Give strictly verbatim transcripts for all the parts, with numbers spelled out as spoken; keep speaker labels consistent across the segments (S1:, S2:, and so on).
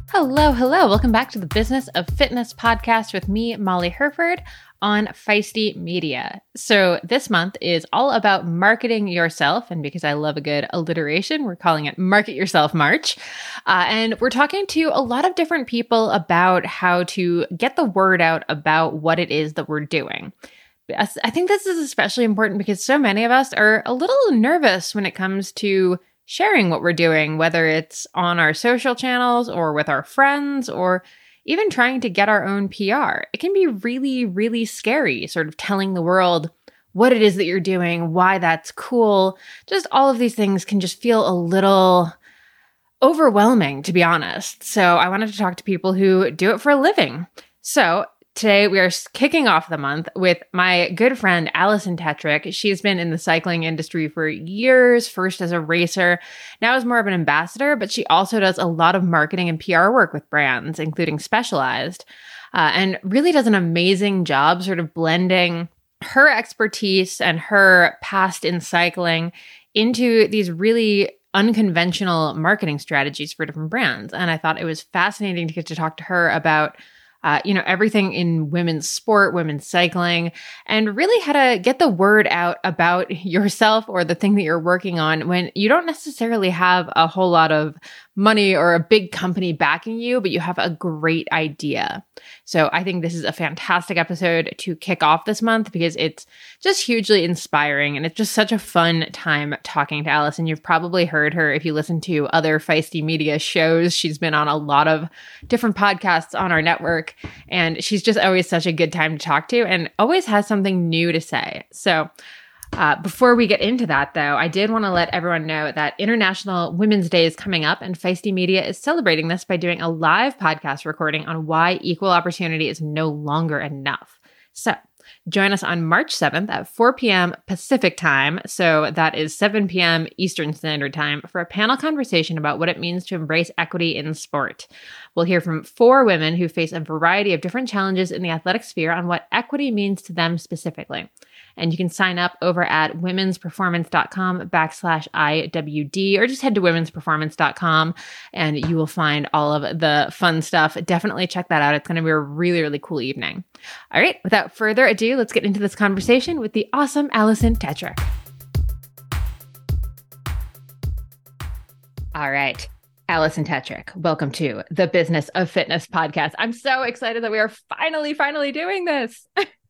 S1: Hello, hello. Welcome back to the Business of Fitness podcast with me, Molly Hurford, on Feisty Media. So this month is all about marketing yourself. And because I love a good alliteration, we're calling it Market Yourself March. Uh, and we're talking to a lot of different people about how to get the word out about what it is that we're doing. I think this is especially important because so many of us are a little nervous when it comes to sharing what we're doing, whether it's on our social channels or with our friends or even trying to get our own P R. It can be really, really scary, sort of telling the world what it is that you're doing, why that's cool. Just all of these things can just feel a little overwhelming, to be honest. So I wanted to talk to people who do it for a living. So today, we are kicking off the month with my good friend, Allison Tetrick. She's been in the cycling industry for years, first as a racer, now as more of an ambassador, but she also does a lot of marketing and P R work with brands, including Specialized, uh, and really does an amazing job sort of blending her expertise and her past in cycling into these really unconventional marketing strategies for different brands. And I thought it was fascinating to get to talk to her about Uh, you know, everything in women's sport, women's cycling, and really how to get the word out about yourself or the thing that you're working on when you don't necessarily have a whole lot of money or a big company backing you, but you have a great idea. So I think this is a fantastic episode to kick off this month because it's just hugely inspiring and it's just such a fun time talking to Allison. You've probably heard her if you listen to other Feisty Media shows. She's been on a lot of different podcasts on our network, and she's just always such a good time to talk to and always has something new to say. So Uh, before we get into that, though, I did want to let everyone know that International Women's Day is coming up, and Feisty Media is celebrating this by doing a live podcast recording on why equal opportunity is no longer enough. So join us on March seventh at four p.m. Pacific time, so that is seven p.m. Eastern Standard Time, for a panel conversation about what it means to embrace equity in sport. We'll hear from four women who face a variety of different challenges in the athletic sphere on what equity means to them specifically. And you can sign up over at womensperformance.com backslash IWD, or just head to womensperformance.com and you will find all of the fun stuff. Definitely check that out. It's going to be a really, really cool evening. All right, without further ado, let's get into this conversation with the awesome Allison Tetrick. All right. Allison Tetrick, welcome to the Business of Fitness podcast. I'm so excited that we are finally, finally doing this.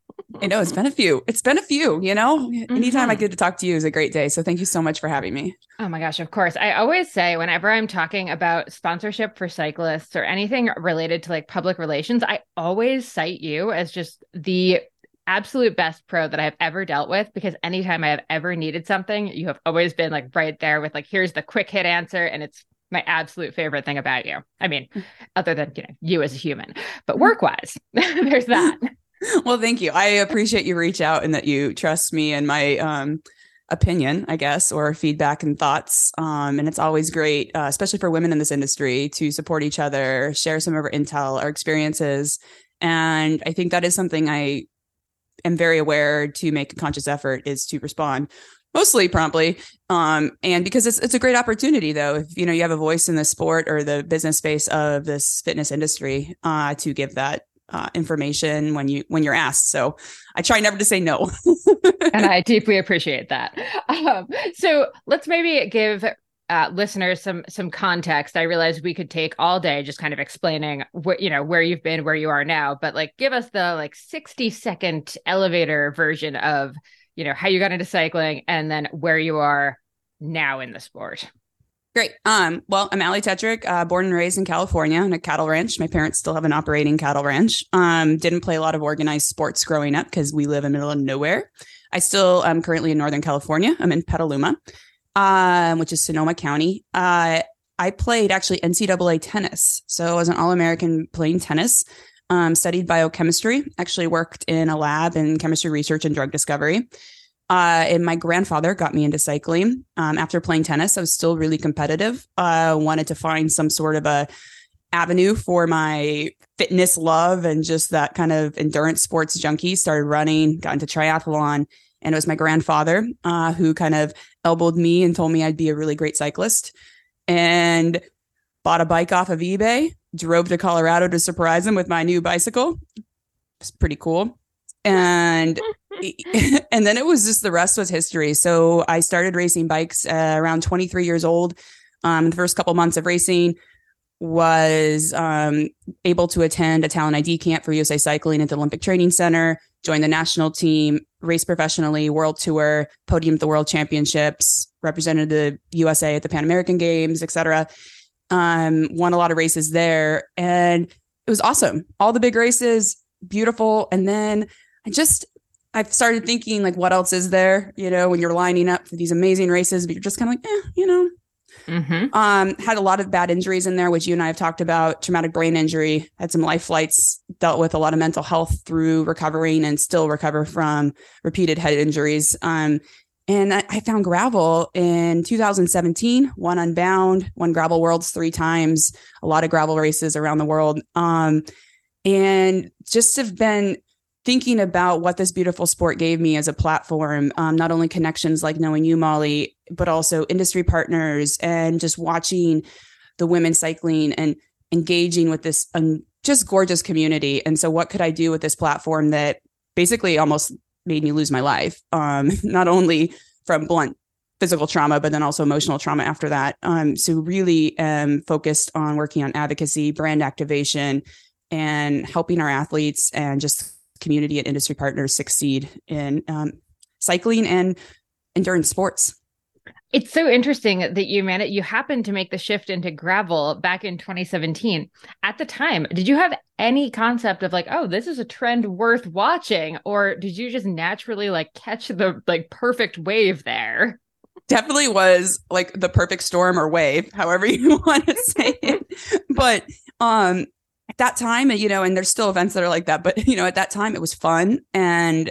S2: I know it's been a few. It's been a few, you know, mm-hmm. Anytime I get to talk to you is a great day. So thank you so much for having me.
S1: Oh my gosh, of course. I always say whenever I'm talking about sponsorship for cyclists or anything related to like public relations, I always cite you as just the absolute best pro that I've ever dealt with, because anytime I have ever needed something, you have always been like right there with like, here's the quick hit answer. And it's my absolute favorite thing about you. I mean, other than, you know, you as a human, but work-wise, there's that.
S2: Well, thank you. I appreciate you reach out and that you trust me and my um, opinion, I guess, or feedback and thoughts. Um, and it's always great, uh, especially for women in this industry, to support each other, share some of our intel, our experiences. And I think that is something I am very aware to make a conscious effort, is to respond mostly promptly. Um, and because it's it's a great opportunity, though, if you know you have a voice in the sport or the business space of this fitness industry, uh, to give that uh, information when you when you're asked. So I try never to say no.
S1: And I deeply appreciate that. Um, so let's maybe give uh, listeners some some context. I realize we could take all day just kind of explaining what, you know, where you've been, where you are now, but like give us the like sixty second elevator version of, you know, how you got into cycling and then where you are now in the sport.
S2: Great. Um, well, I'm Allie Tetrick, uh, born and raised in California on a cattle ranch. My parents still have an operating cattle ranch. Um, didn't play a lot of organized sports growing up because we live in the middle of nowhere. I still am currently in Northern California. I'm in Petaluma, um, which is Sonoma County. Uh, I played actually N C double A tennis. So I was an All-American playing tennis, um, studied biochemistry, actually worked in a lab in chemistry research and drug discovery. Uh, and my grandfather got me into cycling. Um, after playing tennis, I was still really competitive. I uh, wanted to find some sort of a avenue for my fitness love and just that kind of endurance sports junkie. Started running, got into triathlon, and it was my grandfather uh, who kind of elbowed me and told me I'd be a really great cyclist. And bought a bike off of eBay, drove to Colorado to surprise him with my new bicycle. It's pretty cool. And and then it was just the rest was history. So I started racing bikes uh, around twenty-three years old. Um, the first couple months of racing was um, able to attend a talent I D camp for U S A Cycling at the Olympic Training Center, join the national team, race professionally, world tour, podium at the World Championships, represented the U S A at the Pan American Games, et cetera. Um, won a lot of races there, and it was awesome. All the big races, beautiful. And then I just, I've started thinking like, what else is there? You know, when you're lining up for these amazing races, but you're just kind of like, eh, you know, mm-hmm. um, had a lot of bad injuries in there, which you and I have talked about. Traumatic brain injury, had some life flights, dealt with a lot of mental health through recovering and still recover from repeated head injuries. Um, and I, I found gravel in two thousand seventeen, won Unbound, won Gravel Worlds three times, a lot of gravel races around the world. Um, and just have been thinking about what this beautiful sport gave me as a platform, um, not only connections like knowing you, Molly, but also industry partners and just watching the women cycling and engaging with this um, just gorgeous community. And so what could I do with this platform that basically almost made me lose my life, um, not only from blunt physical trauma, but then also emotional trauma after that. Um, so really um, focused on working on advocacy, brand activation, and helping our athletes and just community and industry partners succeed in um, cycling and endurance sports.
S1: It's so interesting that you man you happened to make the shift into gravel back in twenty seventeen. At the time, did you have any concept of like, oh, this is a trend worth watching? Or did you just naturally like catch the like perfect wave there?
S2: Definitely was like the perfect storm or wave, however you want to say it. But um at that time, you know, and there's still events that are like that, but, you know, at that time it was fun. And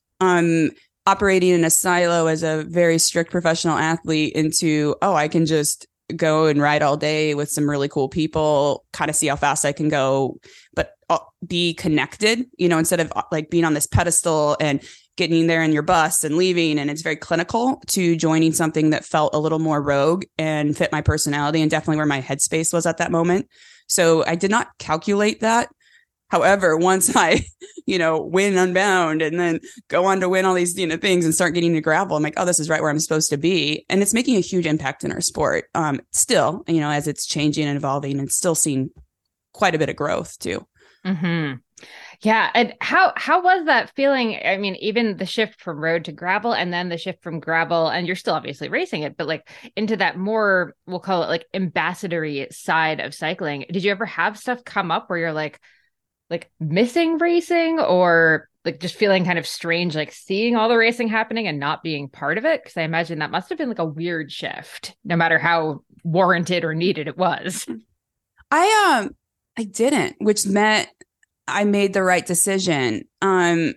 S2: um, operating in a silo as a very strict professional athlete into, oh, I can just go and ride all day with some really cool people, kind of see how fast I can go, but be connected, you know, instead of like being on this pedestal and getting there in your bus and leaving. And it's very clinical to joining something that felt a little more rogue and fit my personality and definitely where my headspace was at that moment. So I did not calculate that. However, once I, you know, win Unbound and then go on to win all these, you know, things and start getting to gravel, I'm like, oh, this is right where I'm supposed to be. And it's making a huge impact in our sport. Um, still, you know, as it's changing and evolving and still seeing quite a bit of growth too.
S1: Mm-hmm. Yeah. And how, how was that feeling? I mean, even the shift from road to gravel and then the shift from gravel, and you're still obviously racing it, but like into that more, we'll call it like ambassadory side of cycling. Did you ever have stuff come up where you're like, like missing racing or like just feeling kind of strange, like seeing all the racing happening and not being part of it? Cause I imagine that must've been like a weird shift, no matter how warranted or needed it was.
S2: I, um, I didn't, which meant I made the right decision. Um,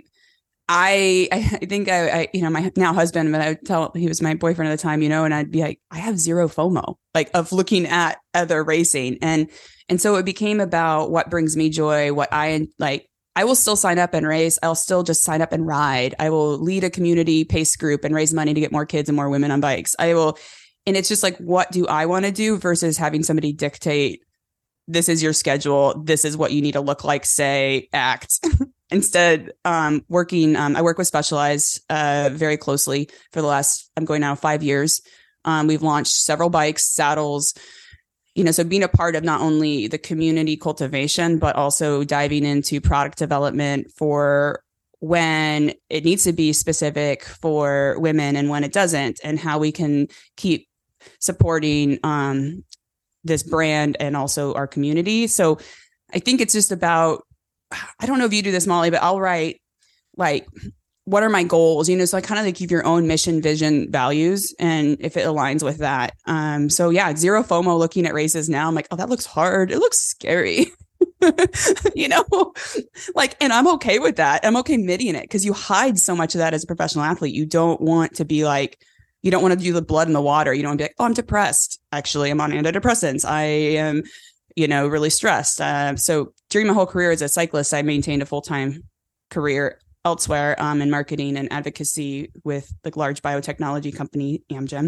S2: I, I think I, I, you know, my now husband, but I would tell, he was my boyfriend at the time, you know, and I'd be like, I have zero FOMO, like of looking at other racing. And, and so it became about what brings me joy, what I like. I will still sign up and race. I'll still just sign up and ride. I will lead a community pace group and raise money to get more kids and more women on bikes. I will. And it's just like, what do I want to do versus having somebody dictate, this is your schedule. This is what you need to look like, say, act. Instead, um, working, um, I work with Specialized uh, very closely for the last, I'm going now five years. Um, we've launched several bikes, saddles, you know, so being a part of not only the community cultivation, but also diving into product development for when it needs to be specific for women and when it doesn't, and how we can keep supporting um, this brand and also our community. So I think it's just about, I don't know if you do this, Molly, but I'll write like, what are my goals? You know, so I kind of like keep your own mission, vision, values, and if it aligns with that. Um, so yeah, zero FOMO looking at races now. I'm like, oh, that looks hard. It looks scary. You know, like, and I'm okay with that. I'm okay admitting it because you hide so much of that as a professional athlete. You don't want to be like, you don't want to do the blood in the water. You don't want to be like, oh, I'm depressed. Actually, I'm on antidepressants. I am, you know, really stressed. Uh, so during my whole career as a cyclist, I maintained a full-time career elsewhere um, in marketing and advocacy with the large biotechnology company Amgen,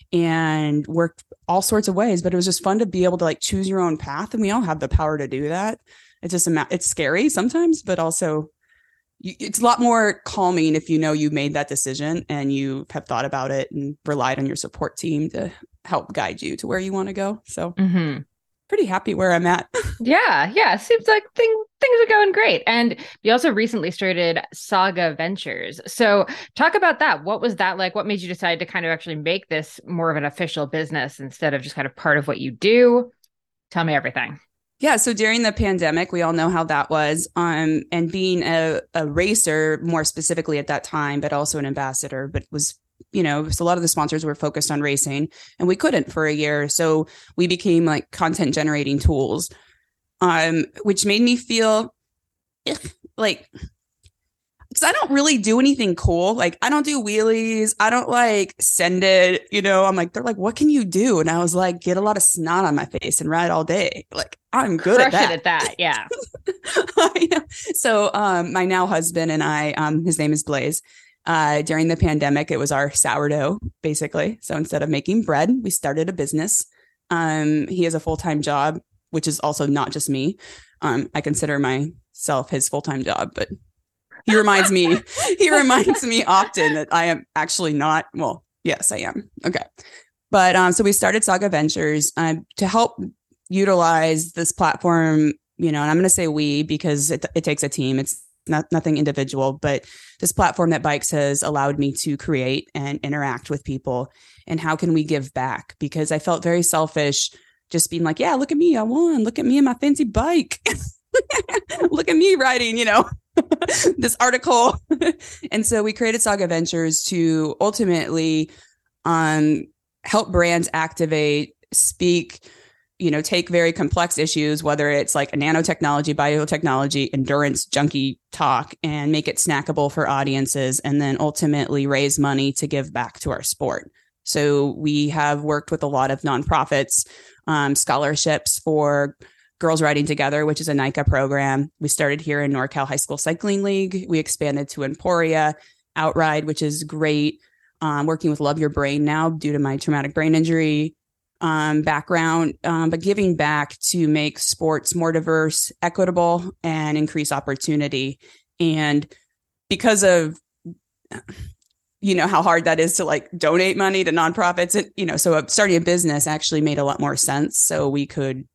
S2: and worked all sorts of ways. But it was just fun to be able to like choose your own path, and we all have the power to do that. It's just a, it's scary sometimes, but also you, it's a lot more calming if you know you made that decision and you have thought about it and relied on your support team to help guide you to where you want to go. So mm-hmm. pretty happy where I'm at.
S1: yeah. Yeah. Seems like thing, things are going great. And you also recently started Saga Ventures. So talk about that. What was that like? What made you decide to kind of actually make this more of an official business instead of just kind of part of what you do? Tell me everything.
S2: Yeah. So during the pandemic, we all know how that was. Um, and being a, a racer, more specifically at that time, but also an ambassador, but was, you know, so a lot of the sponsors were focused on racing and we couldn't for a year. So we became like content generating tools, um, which made me feel like, because I don't really do anything cool. Like I don't do wheelies. I don't like send it, you know, I'm like, they're like, what can you do? And I was like, get a lot of snot on my face and ride all day. Like I'm good
S1: Crush
S2: at that.
S1: It at that. Yeah.
S2: yeah. So um, my now husband and I, um, his name is Blaze. Uh, during the pandemic, it was our sourdough, basically. So instead of making bread, we started a business. Um, he has a full-time job, which is also not just me. Um, I consider myself his full-time job, but he reminds me, he reminds me often that I am actually not. Well, yes, I am. Okay. But um, so we started Saga Ventures uh, to help utilize this platform, you know, and I'm going to say we because it, it takes a team. It's not nothing individual, but this platform that Bikes has allowed me to create and interact with people. And how can we give back? Because I felt very selfish just being like, yeah, look at me. I won. Look at me and my fancy bike. Look at me riding, you know, this article. And so we created Saga Ventures to ultimately um, help brands activate, speak, you know, take very complex issues, whether it's like a nanotechnology, biotechnology, endurance, junkie talk, and make it snackable for audiences, and then ultimately raise money to give back to our sport. So we have worked with a lot of nonprofits, um, scholarships for Girls Riding Together, which is a NICA program. We started here in NorCal High School Cycling League. We expanded to Emporia, Outride, which is great. Um, working with Love Your Brain now due to my traumatic brain injury um, background, um, but giving back to make sports more diverse, equitable, and increase opportunity. And because of, you know, how hard that is to like donate money to nonprofits, and, you know, so starting a business actually made a lot more sense. So we could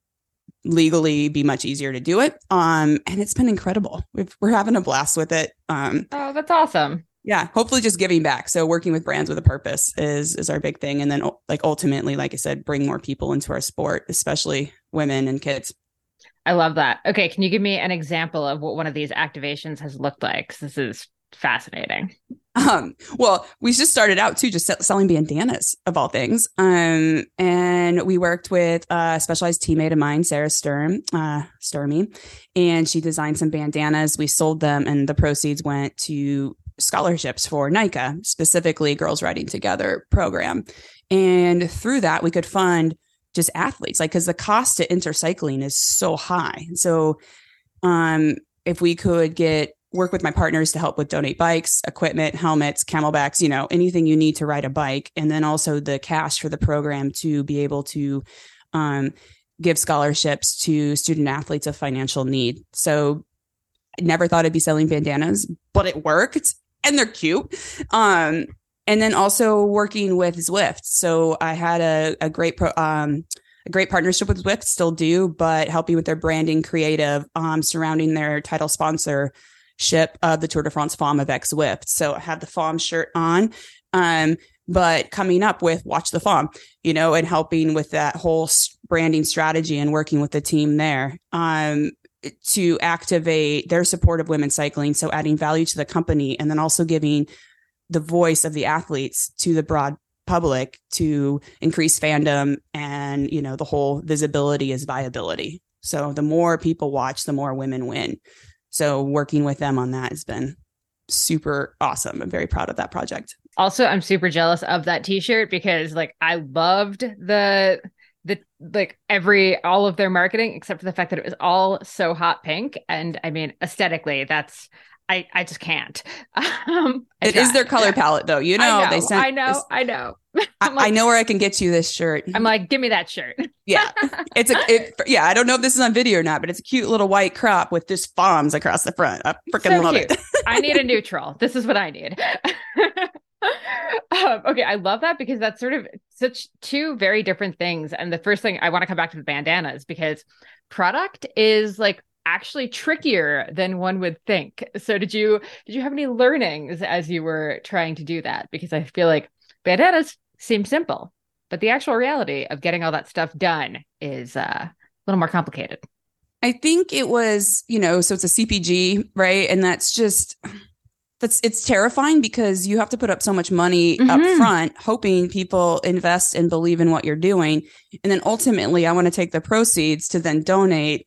S2: legally be much easier to do it. Um, and it's been incredible. We've, we're having a blast with it. Um,
S1: oh, that's awesome.
S2: Yeah, hopefully just giving back. So working with brands with a purpose is is our big thing. And then like ultimately, like I said, bring more people into our sport, especially women and kids.
S1: I love that. Okay. Can you give me an example of what one of these activations has looked like? This is fascinating.
S2: Um, well, we just started out too, just selling bandanas of all things. Um, and we worked with a specialized teammate of mine, Sarah Sturm, uh, Sturmy, and she designed some bandanas. We sold them and the proceeds went to scholarships for NICA, specifically Girls Riding Together program. And through that, we could fund just athletes, like, because the cost to enter cycling is so high. So um, if we could get work with my partners to help with donate bikes, equipment, helmets, camelbacks, you know, anything you need to ride a bike. And then also the cash for the program to be able to um, give scholarships to student athletes of financial need. So I never thought I'd be selling bandanas, but it worked. And they're cute. Um, and then also working with Zwift. So I had a, a great pro, um, a great partnership with Zwift, still do, but helping with their branding creative um, surrounding their title sponsorship of the Tour de France F O M avec Zwift. So I have the F O M shirt on, um, but coming up with Watch the F O M, you know, and helping with that whole branding strategy and working with the team there. Um, to activate their support of women's cycling. So adding value to the company and then also giving the voice of the athletes to the broad public to increase fandom and, you know, the whole visibility is viability. So the more people watch, the more women win. So working with them on that has been super awesome. I'm very proud of that project.
S1: Also, I'm super jealous of that t-shirt because like I loved the the like every all of their marketing except for the fact that it was all so hot pink. And I mean, aesthetically, that's I, I just can't. Um, I
S2: it
S1: try.
S2: is their color palette, though. You know,
S1: I know,
S2: they sent.
S1: I know, I know.
S2: I,
S1: like,
S2: I know where I can get you this shirt.
S1: I'm like, give me that shirt.
S2: Yeah, it's a it, yeah. I don't know if this is on video or not, but it's a cute little white crop with just bombs across the front. I freaking
S1: so
S2: love
S1: cute.
S2: it.
S1: I need a neutral. This is what I need. um, okay, I love that because that's sort of such two very different things. And the first thing I want to come back to the bandanas because product is like actually trickier than one would think. So did you did you have any learnings as you were trying to do that? Because I feel like bandanas seem simple, but the actual reality of getting all that stuff done is uh, a little more complicated.
S2: I think it was, you know, so it's a C P G, right? And that's just that's it's terrifying because you have to put up so much money mm-hmm. up front, hoping people invest and believe in what you're doing. And then ultimately, I want to take the proceeds to then donate.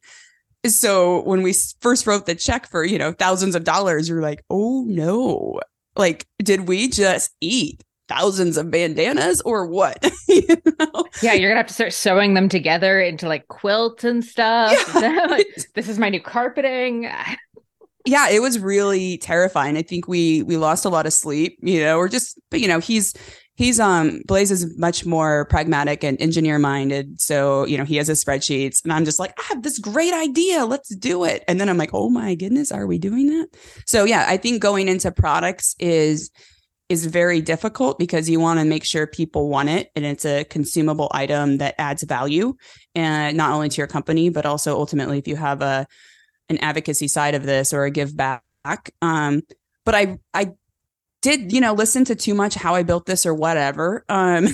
S2: So when we first wrote the check for, you know, thousands of dollars, you're like, oh, no, like, did we just eat thousands of bandanas or what? You know?
S1: Yeah, you're gonna have to start sewing them together into like quilts and stuff. Yeah. Like, this is my new carpeting.
S2: Yeah, it was really terrifying. I think we we lost a lot of sleep, you know, or just, but you know, he's he's um Blaze is much more pragmatic and engineer minded. So, you know, he has his spreadsheets and I'm just like, I have this great idea. Let's do it. And then I'm like, oh my goodness, are we doing that? So yeah, I think going into products is is very difficult because you want to make sure people want it and it's a consumable item that adds value and not only to your company, but also ultimately if you have a an advocacy side of this or a give back. Um, but I I did, you know, listen to too much how I built this or whatever. Um,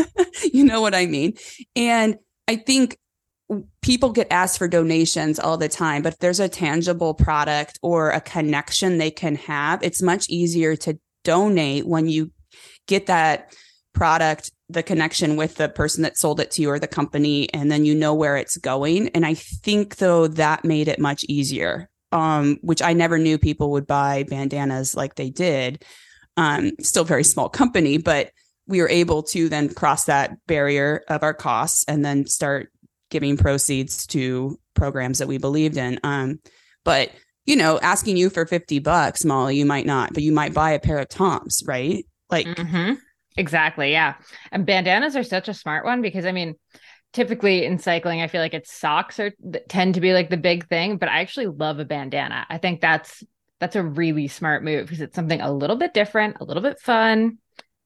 S2: you know what I mean? And I think people get asked for donations all the time, but if there's a tangible product or a connection they can have, it's much easier to donate when you get that product, the connection with the person that sold it to you or the company, and then you know where it's going. And I think though that made it much easier, um, which I never knew people would buy bandanas like they did. Um, still very small company, but we were able to then cross that barrier of our costs and then start giving proceeds to programs that we believed in. Um, but you know, asking you for fifty bucks, Molly, you might not, but you might buy a pair of Toms, right? Like,
S1: mm-hmm. Exactly. Yeah. And bandanas are such a smart one because I mean, typically in cycling, I feel like it's socks are tend to be like the big thing, but I actually love a bandana. I think that's, that's a really smart move because it's something a little bit different, a little bit fun.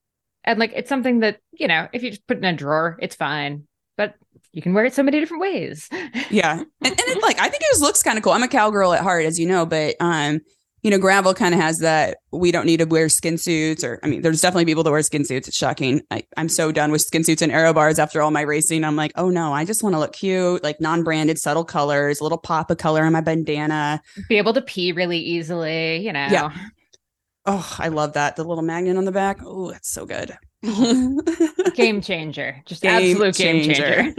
S1: And like, it's something that, you know, if you just put it in a drawer, it's fine, but you can wear it so many different ways.
S2: Yeah. And, and it, like, I think it just looks kind of cool. I'm a cowgirl at heart, as you know, but, um, you know, gravel kind of has that we don't need to wear skin suits or, I mean, there's definitely people that wear skin suits. It's shocking. I, I'm so done with skin suits and aero bars after all my racing. I'm like, oh no, I just want to look cute, like non-branded, subtle colors, a little pop of color on my bandana.
S1: Be able to pee really easily, you know.
S2: Yeah. Oh, I love that. The little magnet on the back. Oh, that's so good.
S1: Game changer. Just
S2: game
S1: absolute game changer. changer.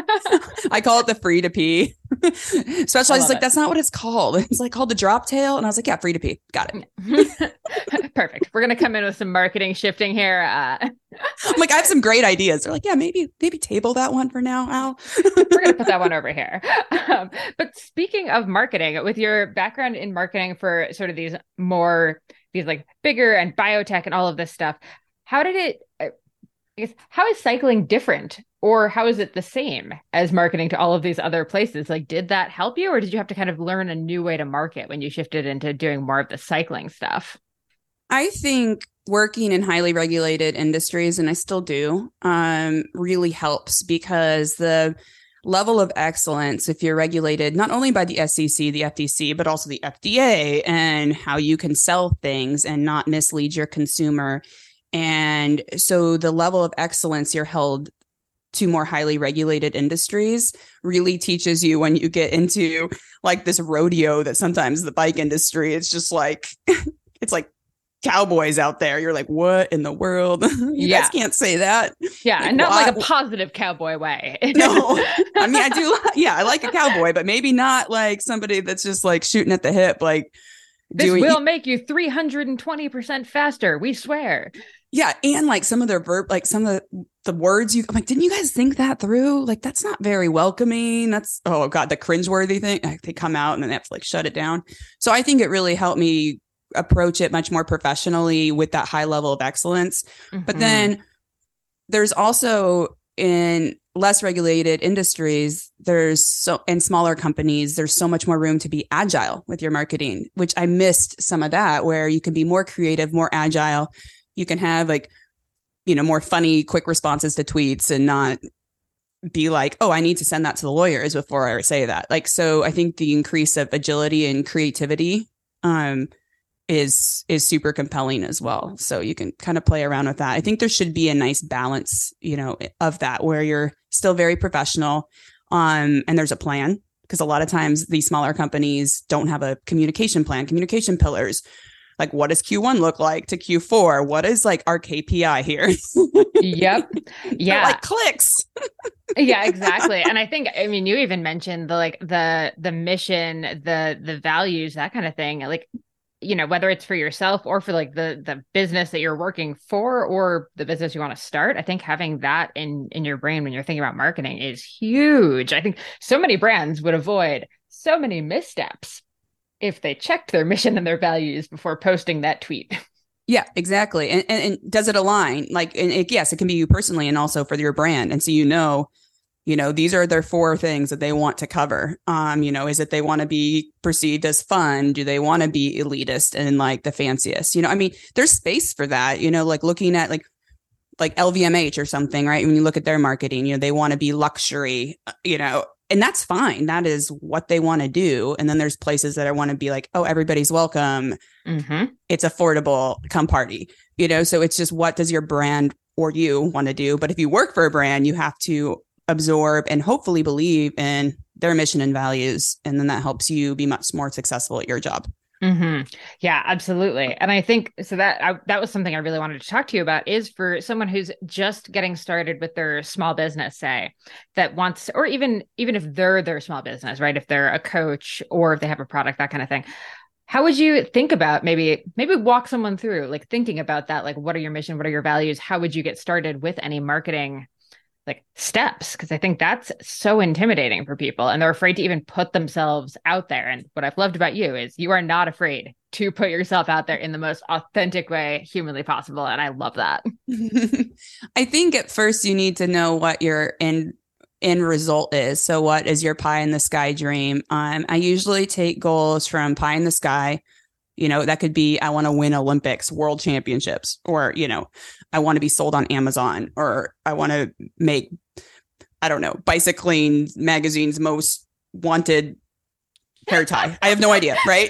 S2: I call it the free to pee. Specialized like, it. That's not what it's called. It's like called the drop tail. And I was like, yeah, free to pee. Got
S1: it. Perfect. We're going to come in with some marketing shifting here. Uh,
S2: I'm like, I have some great ideas. They're like, yeah, maybe, maybe table that one for now, Al.
S1: We're going to put that one over here. Um, but speaking of marketing, with your background in marketing for sort of these more, these like bigger and biotech and all of this stuff, how did it, I guess, how is cycling different? Or how is it the same as marketing to all of these other places? Like, did that help you? Or did you have to kind of learn a new way to market when you shifted into doing more of the cycling stuff?
S2: I think working in highly regulated industries, and I still do, um, really helps because the level of excellence, if you're regulated not only by the S E C, the F T C, but also the F D A and how you can sell things and not mislead your consumer. And so the level of excellence you're held to more highly regulated industries really teaches you when you get into like this rodeo that sometimes the bike industry, it's just like, it's like cowboys out there. You're like, what in the world? you yeah. guys can't say that.
S1: Yeah.
S2: Like,
S1: and not
S2: why?
S1: like a positive cowboy way.
S2: No, I mean, I do. Yeah. I like a cowboy, but maybe not like somebody that's just like shooting at the hip. Like
S1: this doing, will make you three hundred twenty percent faster. We swear.
S2: Yeah. And like some of their verb, like some of the, the words you, I'm like, didn't you guys think that through? Like, that's not very welcoming. That's, oh God, the cringeworthy thing. Like, they come out and then they have to like shut it down. So I think it really helped me approach it much more professionally with that high level of excellence. Mm-hmm. But then there's also in less regulated industries, there's so in smaller companies, there's so much more room to be agile with your marketing, which I missed some of that, where you can be more creative, more agile. You can have like, you know, more funny, quick responses to tweets and not be like, oh, I need to send that to the lawyers before I say that. Like, so I think the increase of agility and creativity um, is is super compelling as well. So you can kind of play around with that. I think there should be a nice balance, you know, of that where you're still very professional um, and there's a plan, because a lot of times these smaller companies don't have a communication plan, communication pillars. Like, what does Q one look like to Q four? What is like our K P I here?
S1: Yep. Yeah.
S2: Like clicks.
S1: Yeah, exactly. And I think, I mean, you even mentioned the, like the, the mission, the, the values, that kind of thing. Like, you know, whether it's for yourself or for like the, the business that you're working for or the business you want to start, I think having that in, in your brain when you're thinking about marketing is huge. I think so many brands would avoid so many missteps if they checked their mission and their values before posting that tweet.
S2: Yeah, exactly. And, and, and does it align? Like, and it, yes, it can be you personally and also for your brand. And so, you know, you know, these are their four things that they want to cover. Um, you know, is it they want to be perceived as fun? Do they want to be elitist and like the fanciest? You know, I mean, there's space for that, you know, like looking at like, like L V M H or something, right? When you look at their marketing, you know, they want to be luxury, you know, and that's fine. That is what they want to do. And then there's places that I want to be like, oh, everybody's welcome. Mm-hmm. It's affordable. Come party, you know? So it's just, what does your brand or you want to do? But if you work for a brand, you have to absorb and hopefully believe in their mission and values. And then that helps you be much more successful at your job.
S1: Mm-hmm. Yeah, absolutely. And I think so that I, that was something I really wanted to talk to you about, is for someone who's just getting started with their small business, say, that wants, or even, even if they're their small business, right? If they're a coach or if they have a product, that kind of thing. How would you think about maybe, maybe walk someone through like thinking about that? Like, what are your mission? What are your values? How would you get started with any marketing like steps? Because I think that's so intimidating for people and they're afraid to even put themselves out there. And what I've loved about you is you are not afraid to put yourself out there in the most authentic way humanly possible. And I love that.
S2: I think at first you need to know what your end, end result is. So what is your pie in the sky dream? Um, I usually take goals from pie in the sky. You know, that could be, I want to win Olympics, world championships, or, you know, I want to be sold on Amazon, or I want to make, I don't know, Bicycling Magazine's most wanted hair tie. I have no idea. Right.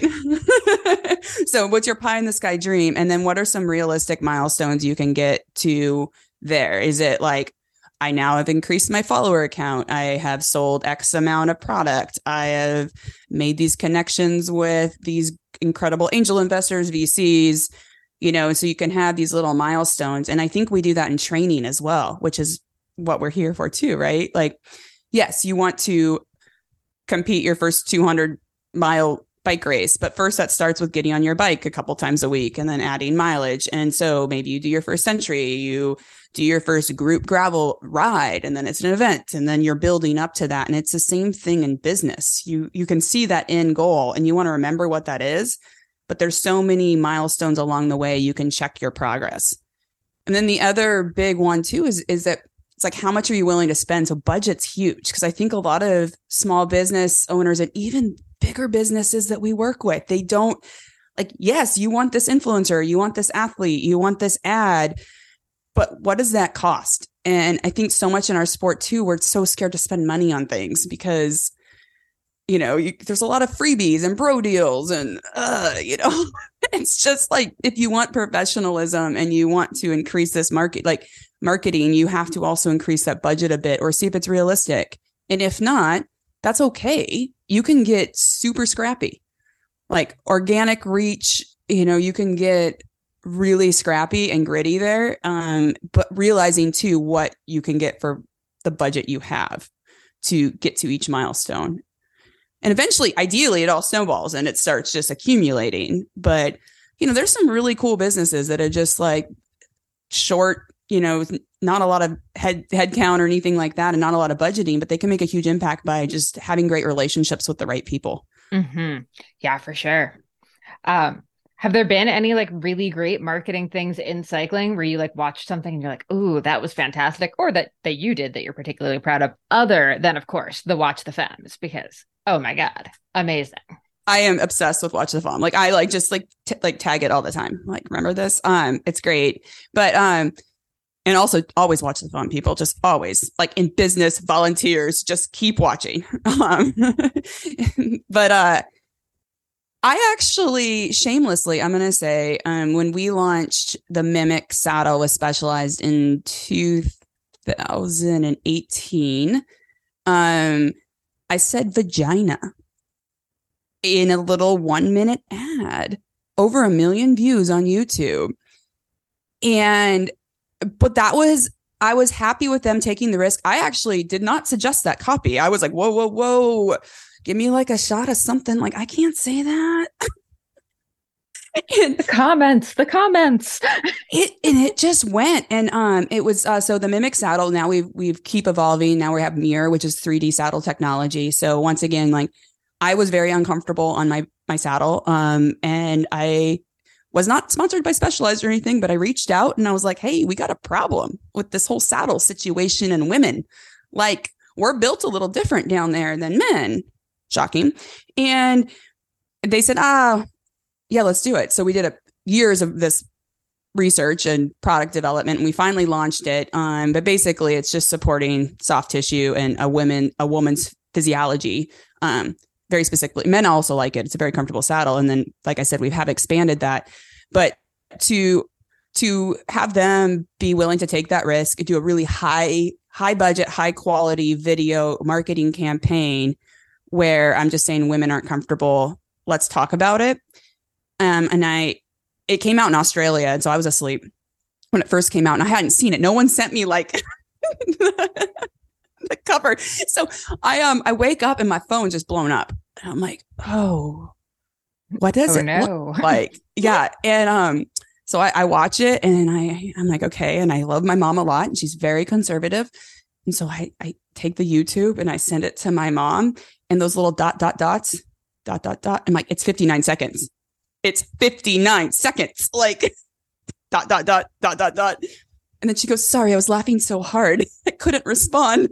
S2: So what's your pie in the sky dream? And then what are some realistic milestones you can get to there? Is it like, I now have increased my follower account. I have sold X amount of product. I have made these connections with these incredible angel investors, V Cs, you know, so you can have these little milestones. And I think we do that in training as well, which is what we're here for too, right? Like, yes, you want to compete your first two hundred mile bike race, but first that starts with getting on your bike a couple times a week and then adding mileage. And so maybe you do your first century, you do your first group gravel ride, and then it's an event, and then you're building up to that. And it's the same thing in business. You, you can see that end goal and you want to remember what that is, but there's so many milestones along the way you can check your progress. And then the other big one too is, is that it's like, how much are you willing to spend? So budget's huge, because I think a lot of small business owners and even bigger businesses that we work with, they don't like, yes, you want this influencer, you want this athlete, you want this ad, but what does that cost? And I think so much in our sport too, we're so scared to spend money on things because, you know, you, there's a lot of freebies and bro deals and, uh, you know, it's just like, if you want professionalism and you want to increase this market, like marketing, you have to also increase that budget a bit or see if it's realistic. And if not, that's okay. You can get super scrappy, like organic reach, you know, you can get really scrappy and gritty there. Um, but realizing too, what you can get for the budget you have to get to each milestone. And eventually, ideally, it all snowballs and it starts just accumulating. But, you know, there's some really cool businesses that are just like short, you know, not a lot of head head count or anything like that, and not a lot of budgeting, but they can make a huge impact by just having great relationships with the right people.
S1: Mm-hmm. Yeah, for sure. Um, Have there been any like really great marketing things in cycling where you like watched something and you're like, "Ooh, that was fantastic," or that that you did that you're particularly proud of, other than, of course, the Watch the Femmes? Because oh my God, amazing.
S2: I am obsessed with Watch the Farm. Like I like just like t- like tag it all the time. Like remember this? Um, it's great. But um, and also always watch the Farm, people. Just always like in business, volunteers, just keep watching. Um, but uh, I actually shamelessly, I'm gonna say, um, when we launched the Mimic saddle was Specialized in two thousand eighteen. Um, I said vagina in a little one minute ad, over a million views on YouTube. And, but that was, I was happy with them taking the risk. I actually did not suggest that copy. I was like, whoa, whoa, whoa, give me like a shot of something. Like, I can't say that.
S1: And the comments, the comments.
S2: it and it just went. And um, it was uh, so the Mimic saddle. Now we've we've keep evolving. Now we have Mirror, which is three D saddle technology. So once again, like I was very uncomfortable on my my saddle, um, and I was not sponsored by Specialized or anything, but I reached out and I was like, "Hey, we got a problem with this whole saddle situation and women. Like we're built a little different down there than men." Shocking. And they said, "Ah, yeah, let's do it." So we did a years of this research and product development, and we finally launched it. Um, but basically, it's just supporting soft tissue and a woman a woman's physiology. Um, very specifically, men also like it. It's a very comfortable saddle. And then, like I said, we have expanded that. But to to have them be willing to take that risk, do a really high high budget, high quality video marketing campaign where I'm just saying women aren't comfortable. Let's talk about it. Um, and I, it came out in Australia, and so I was asleep when it first came out, and I hadn't seen it. No one sent me like the cover. So I um I wake up and my phone's just blown up, and I'm like, oh, what does
S1: oh,
S2: it
S1: no.
S2: look like? Yeah, and um, so I, I watch it, and I I'm like, okay, and I love my mom a lot, and she's very conservative, and so I I take the YouTube and I send it to my mom, and those little dot dot dots, dot dot dot. I'm like, it's fifty-nine seconds. It's fifty-nine seconds, like dot, dot, dot, dot, dot, dot. And then she goes, "Sorry, I was laughing so hard. I couldn't respond."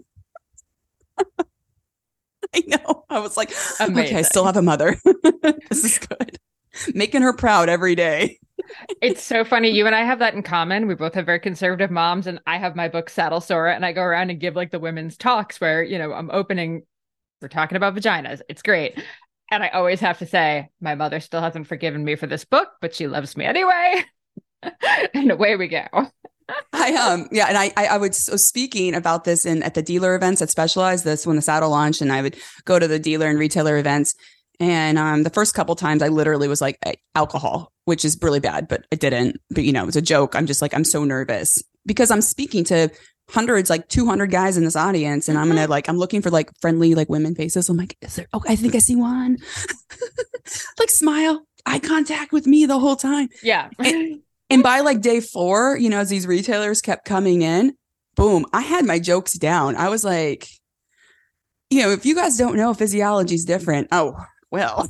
S2: I know. I was like, Amazing. Okay, I still have a mother. This is good. Making her proud every day.
S1: It's so funny. You and I have that in common. We both have very conservative moms, and I have my book Saddle Sora, and I go around and give like the women's talks where, you know, I'm opening, we're talking about vaginas. It's great. And I always have to say, my mother still hasn't forgiven me for this book, but she loves me anyway. And away we go.
S2: I um yeah, and I I, I would so speaking about this in at the dealer events at Specialized, this when the saddle launched, and I would go to the dealer and retailer events. And um the first couple times I literally was like alcohol, which is really bad, but it didn't. But you know, it's a joke. I'm just like, I'm so nervous because I'm speaking to hundreds, like two hundred guys in this audience. And mm-hmm. I'm going to like, I'm looking for like friendly, like women faces. I'm like, is there, oh, I think I see one. Like smile, eye contact with me the whole time.
S1: Yeah.
S2: and, and by like day four, you know, as these retailers kept coming in, boom, I had my jokes down. I was like, you know, if you guys don't know, physiology is different. Oh, well,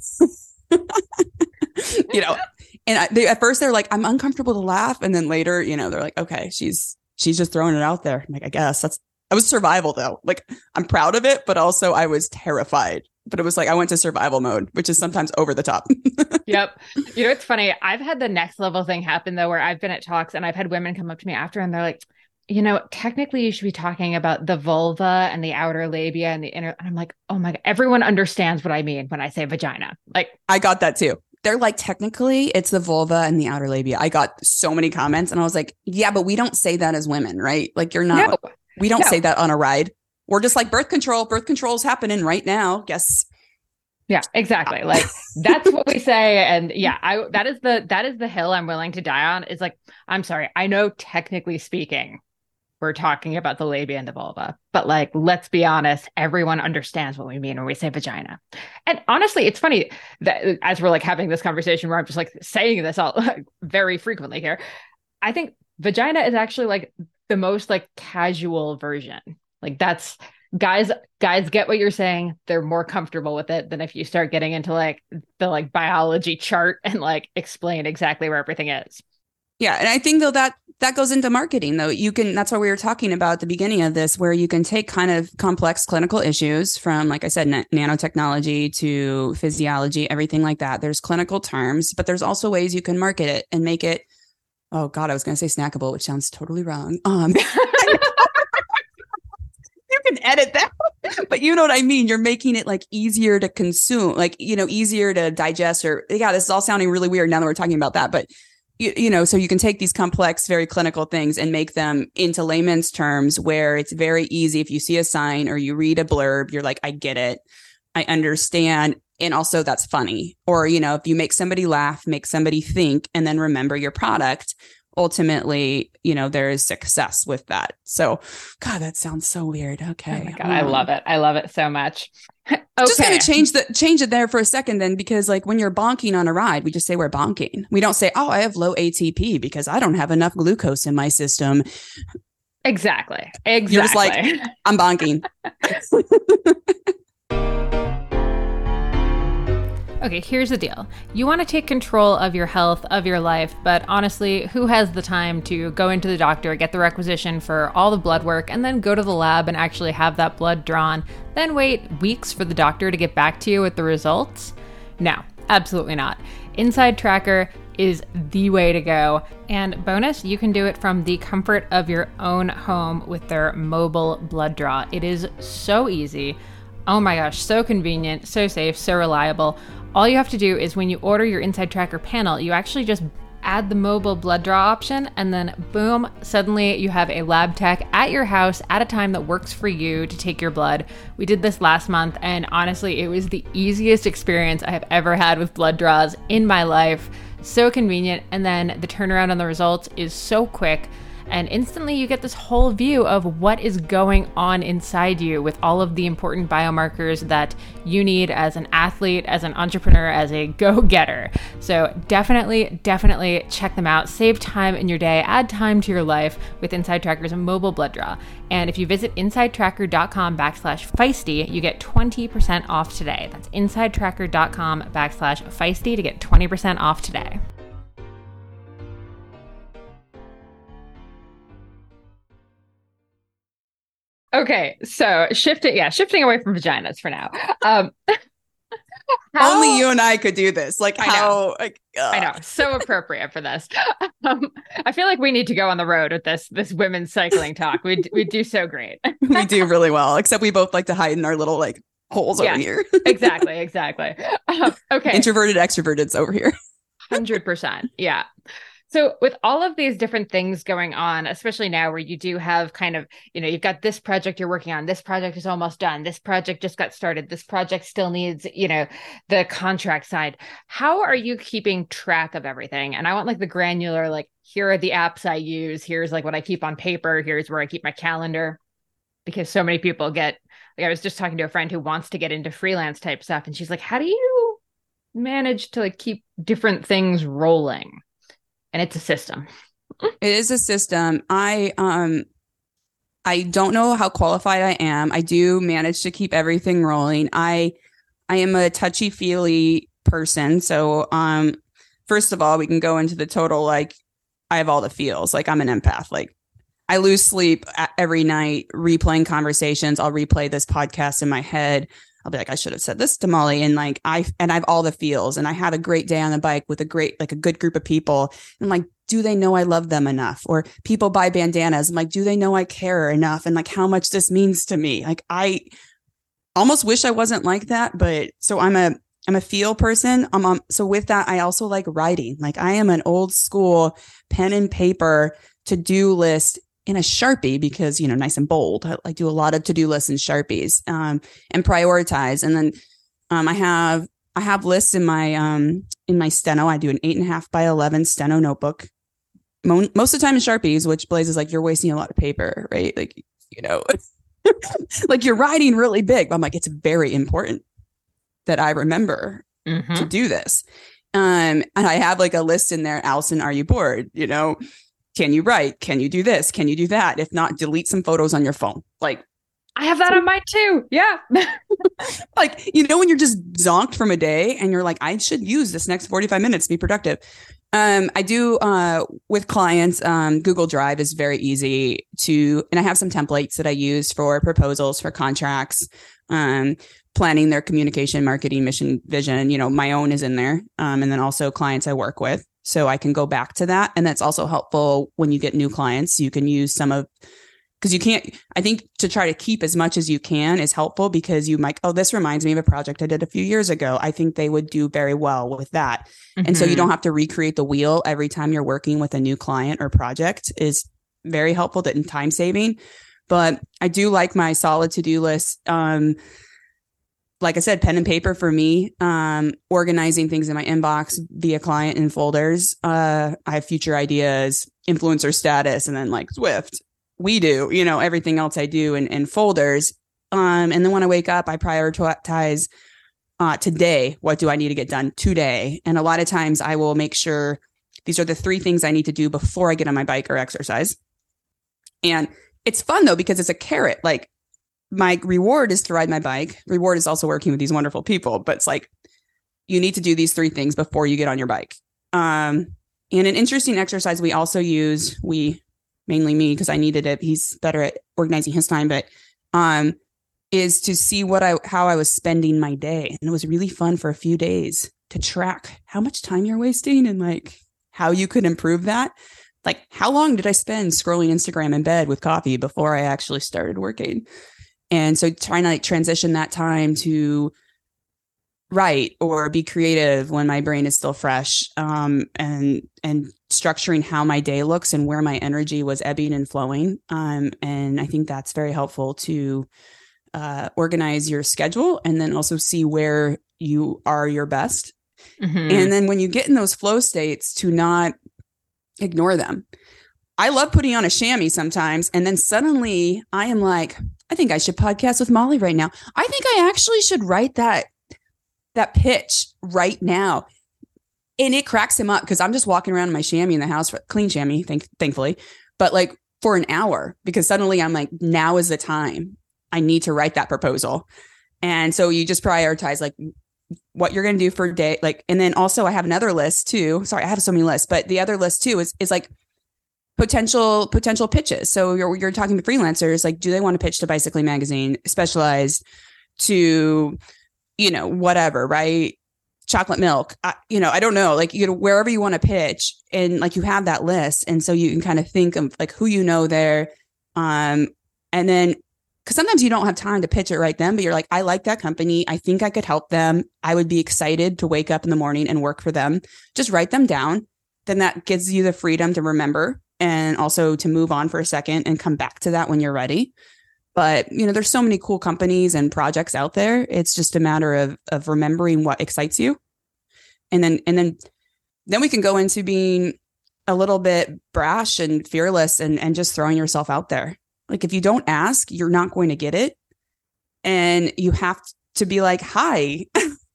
S2: you know, and I, they, at first they're like, I'm uncomfortable to laugh. And then later, you know, they're like, okay, she's, she's just throwing it out there. I'm like, I guess that's, I was survival though. Like I'm proud of it, but also I was terrified, but it was like, I went to survival mode, which is sometimes over the top.
S1: Yep. You know, it's funny. I've had the next level thing happen though, where I've been at talks and I've had women come up to me after and they're like, you know, technically you should be talking about the vulva and the outer labia and the inner. And I'm like, oh my God, everyone understands what I mean when I say vagina. Like
S2: I got that too. They're like, technically it's the vulva and the outer labia. I got so many comments and I was like, yeah, but we don't say that as women, right? Like you're not, no, we don't no. say that on a ride. We're just like birth control. Birth control is happening right now. Yes.
S1: Yeah, exactly. Like that's what we say. And yeah, I, that is the, that is the hill I'm willing to die on. Is like, I'm sorry. I know technically speaking, we're talking about the labia and the vulva, but like, let's be honest, everyone understands what we mean when we say vagina. And honestly, it's funny that as we're like having this conversation where I'm just like saying this all very frequently here, I think vagina is actually like the most like casual version. Like that's, guys guys get what you're saying. They're more comfortable with it than if you start getting into like the like biology chart and like explain exactly where everything is.
S2: Yeah. And I think though that that goes into marketing though. You can, that's what we were talking about at the beginning of this, where you can take kind of complex clinical issues from, like I said, na- nanotechnology to physiology, everything like that. There's clinical terms, but there's also ways you can market it and make it, oh God, I was going to say snackable, which sounds totally wrong. Um, you can edit that, but you know what I mean? You're making it like easier to consume, like, you know, easier to digest, or yeah, this is all sounding really weird now that we're talking about that, but you, you know, so you can take these complex, very clinical things and make them into layman's terms where it's very easy. If you see a sign or you read a blurb, you're like, I get it. I understand. And also that's funny. Or, you know, if you make somebody laugh, make somebody think, and then remember your product, ultimately, you know, there is success with that. So, God, that sounds so weird. Okay.
S1: Oh my God, um, I love it. I love it so much. Okay.
S2: Just kind of change the change it there for a second then, because like when you're bonking on a ride, we just say we're bonking. We don't say, oh, I have low A T P because I don't have enough glucose in my system.
S1: Exactly. Exactly.
S2: You're just like, I'm bonking.
S1: Okay, here's the deal. You want to take control of your health, of your life, but honestly, who has the time to go into the doctor, get the requisition for all the blood work, and then go to the lab and actually have that blood drawn, then wait weeks for the doctor to get back to you with the results? No, absolutely not. Inside Tracker is the way to go. And bonus, you can do it from the comfort of your own home with their mobile blood draw. It is so easy. Oh my gosh, so convenient, so safe, so reliable. All you have to do is when you order your Inside Tracker panel, you actually just add the mobile blood draw option, and then boom, suddenly you have a lab tech at your house at a time that works for you to take your blood. We did this last month, and honestly, it was the easiest experience I have ever had with blood draws in my life. So convenient, and then the turnaround on the results is so quick. And instantly you get this whole view of what is going on inside you with all of the important biomarkers that you need as an athlete, as an entrepreneur, as a go-getter. So definitely, definitely check them out. Save time in your day, add time to your life with Inside Tracker's mobile blood draw. And if you visit insidetracker.com backslash feisty, you get twenty percent off today. That's insidetracker.com backslash feisty to get twenty percent off today. Okay, so shifting, yeah, shifting away from vaginas for now. Um,
S2: how, Only you and I could do this. Like
S1: I
S2: how,
S1: know,
S2: like,
S1: I know, so appropriate for this. Um, I feel like we need to go on the road with this this women's cycling talk. We we do so great.
S2: We do really well, except we both like to hide in our little like holes yeah, over here.
S1: exactly, exactly. Um, okay,
S2: introverted, extroverted's over here.
S1: one hundred percent. Yeah. So with all of these different things going on, especially now where you do have kind of, you know, you've got this project you're working on, this project is almost done, this project just got started, this project still needs, you know, the contract side. How are you keeping track of everything? And I want like the granular, like, here are the apps I use, here's like what I keep on paper, here's where I keep my calendar, because so many people get, like I was just talking to a friend who wants to get into freelance type stuff. And she's like, how do you manage to like keep different things rolling? And it's a system.
S2: It is a system. I um, I don't know how qualified I am. I do manage to keep everything rolling. I I am a touchy-feely person. So um, first of all, we can go into the total, like, I have all the feels. Like, I'm an empath. Like, I lose sleep every night replaying conversations. I'll replay this podcast in my head. I'll be like, I should have said this to Molly. And like, I, and I have all the feels, and I have a great day on the bike with a great, like a good group of people. And I'm like, do they know I love them enough? Or people buy bandanas. I'm like, do they know I care enough? And like how much this means to me? Like, I almost wish I wasn't like that, but so I'm a, I'm a feel person. Um, um, so with that, I also like writing. Like, I am an old school pen and paper to-do list in a Sharpie, because, you know, nice and bold. I, I do a lot of to-do lists in Sharpies, um, and prioritize. And then, um, I have, I have lists in my, um, in my steno. I do an eight and a half by eleven steno notebook. Mo- most of the time in Sharpies, which Blaze is like, you're wasting a lot of paper, right? Like, you know, like you're writing really big. But I'm like, it's very important that I remember mm-hmm. to do this. Um, and I have like a list in there. Allison, are you bored? You know, can you write? Can you do this? Can you do that? If not, delete some photos on your phone. Like,
S1: I have that on mine too. Yeah.
S2: Like, you know, when you're just zonked from a day and you're like, I should use this next forty-five minutes to be productive. Um, I do uh, with clients, um, Google Drive is very easy to, and I have some templates that I use for proposals, for contracts, um, planning their communication, marketing, mission, vision. You know, my own is in there. Um, and then also clients I work with. So I can go back to that. And that's also helpful when you get new clients. You can use some of, because you can't, I think to try to keep as much as you can is helpful, because you might, oh, this reminds me of a project I did a few years ago. I think they would do very well with that. Mm-hmm. And so you don't have to recreate the wheel every time you're working with a new client or project is very helpful in time saving. But I do like my solid to-do list. Um, like I said, pen and paper for me, um, organizing things in my inbox via client and folders. Uh, I have future ideas, influencer status, and then like Zwift. We do, you know, everything else I do in, in folders. Um, and then when I wake up, I prioritize uh, today. What do I need to get done today? And a lot of times I will make sure these are the three things I need to do before I get on my bike or exercise. And it's fun though, because it's a carrot. Like my reward is to ride my bike. Reward is also working with these wonderful people, but it's like, you need to do these three things before you get on your bike. Um, and an interesting exercise we also use, we, mainly me, because I needed it. He's better at organizing his time, but um, is to see what I, how I was spending my day. And it was really fun for a few days to track how much time you're wasting and like how you could improve that. Like, how long did I spend scrolling Instagram in bed with coffee before I actually started working? And so trying to like transition that time to write or be creative when my brain is still fresh, um, and and structuring how my day looks and where my energy was ebbing and flowing. Um, and I think that's very helpful to uh, organize your schedule and then also see where you are your best. Mm-hmm. And then when you get in those flow states, to not ignore them. I love putting on a chamois sometimes, and then suddenly I am like, I think I should podcast with Molly right now. I think I actually should write that that pitch right now. And it cracks him up because I'm just walking around in my chamois in the house, for, clean chamois, thank, thankfully, but like for an hour, because suddenly I'm like, now is the time. I need to write that proposal. And so you just prioritize like what you're going to do for a day. Like, and then also I have another list too. Sorry, I have so many lists, but the other list too is, is like potential, potential pitches. So you're, you're talking to freelancers, like, do they want to pitch to Bicycling Magazine, Specialized, to, you know, whatever, right? Chocolate milk, I, you know, I don't know, like, you know, wherever you want to pitch, and like you have that list. And so you can kind of think of like who you know there. Um, and then, because sometimes you don't have time to pitch it right then, but you're like, I like that company. I think I could help them. I would be excited to wake up in the morning and work for them. Just write them down. Then that gives you the freedom to remember and also to move on for a second and come back to that when you're ready. But, you know, there's so many cool companies and projects out there. It's just a matter of of remembering what excites you. And then and then then we can go into being a little bit brash and fearless and, and just throwing yourself out there. Like, if you don't ask, you're not going to get it. And you have to be like, hi.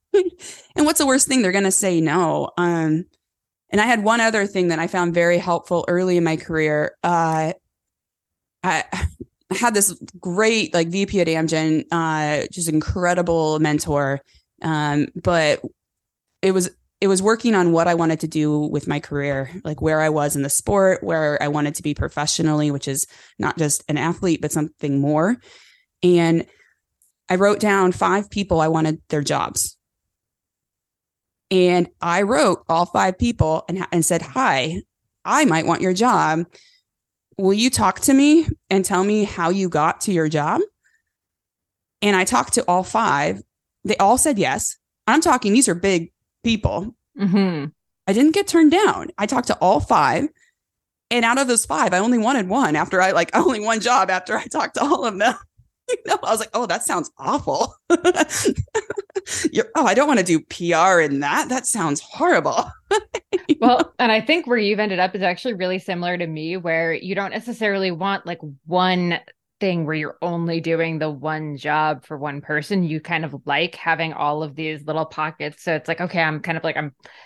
S2: And what's the worst thing? They're going to say no. Um, and I had one other thing that I found very helpful early in my career. Uh, I I had this great like V P at Amgen, uh, just incredible mentor. Um, but it was, it was working on what I wanted to do with my career, like where I was in the sport, where I wanted to be professionally, which is not just an athlete, but something more. And I wrote down five people I wanted their jobs. And I wrote all five people and, and said, hi, I might want your job. Will you talk to me and tell me how you got to your job? And I talked to all five. They all said yes. I'm talking, these are big people. Mm-hmm. I didn't get turned down. I talked to all five. And out of those five, I only wanted one after I like only one job after I talked to all of them. You know, I was like, oh, that sounds awful. You're, oh, I don't want to do P R in that. That sounds horrible.
S1: Well, and I think where you've ended up is actually really similar to me, where you don't necessarily want like one thing where you're only doing the one job for one person. You kind of like having all of these little pockets. So it's like, okay, I'm kind of like, I'm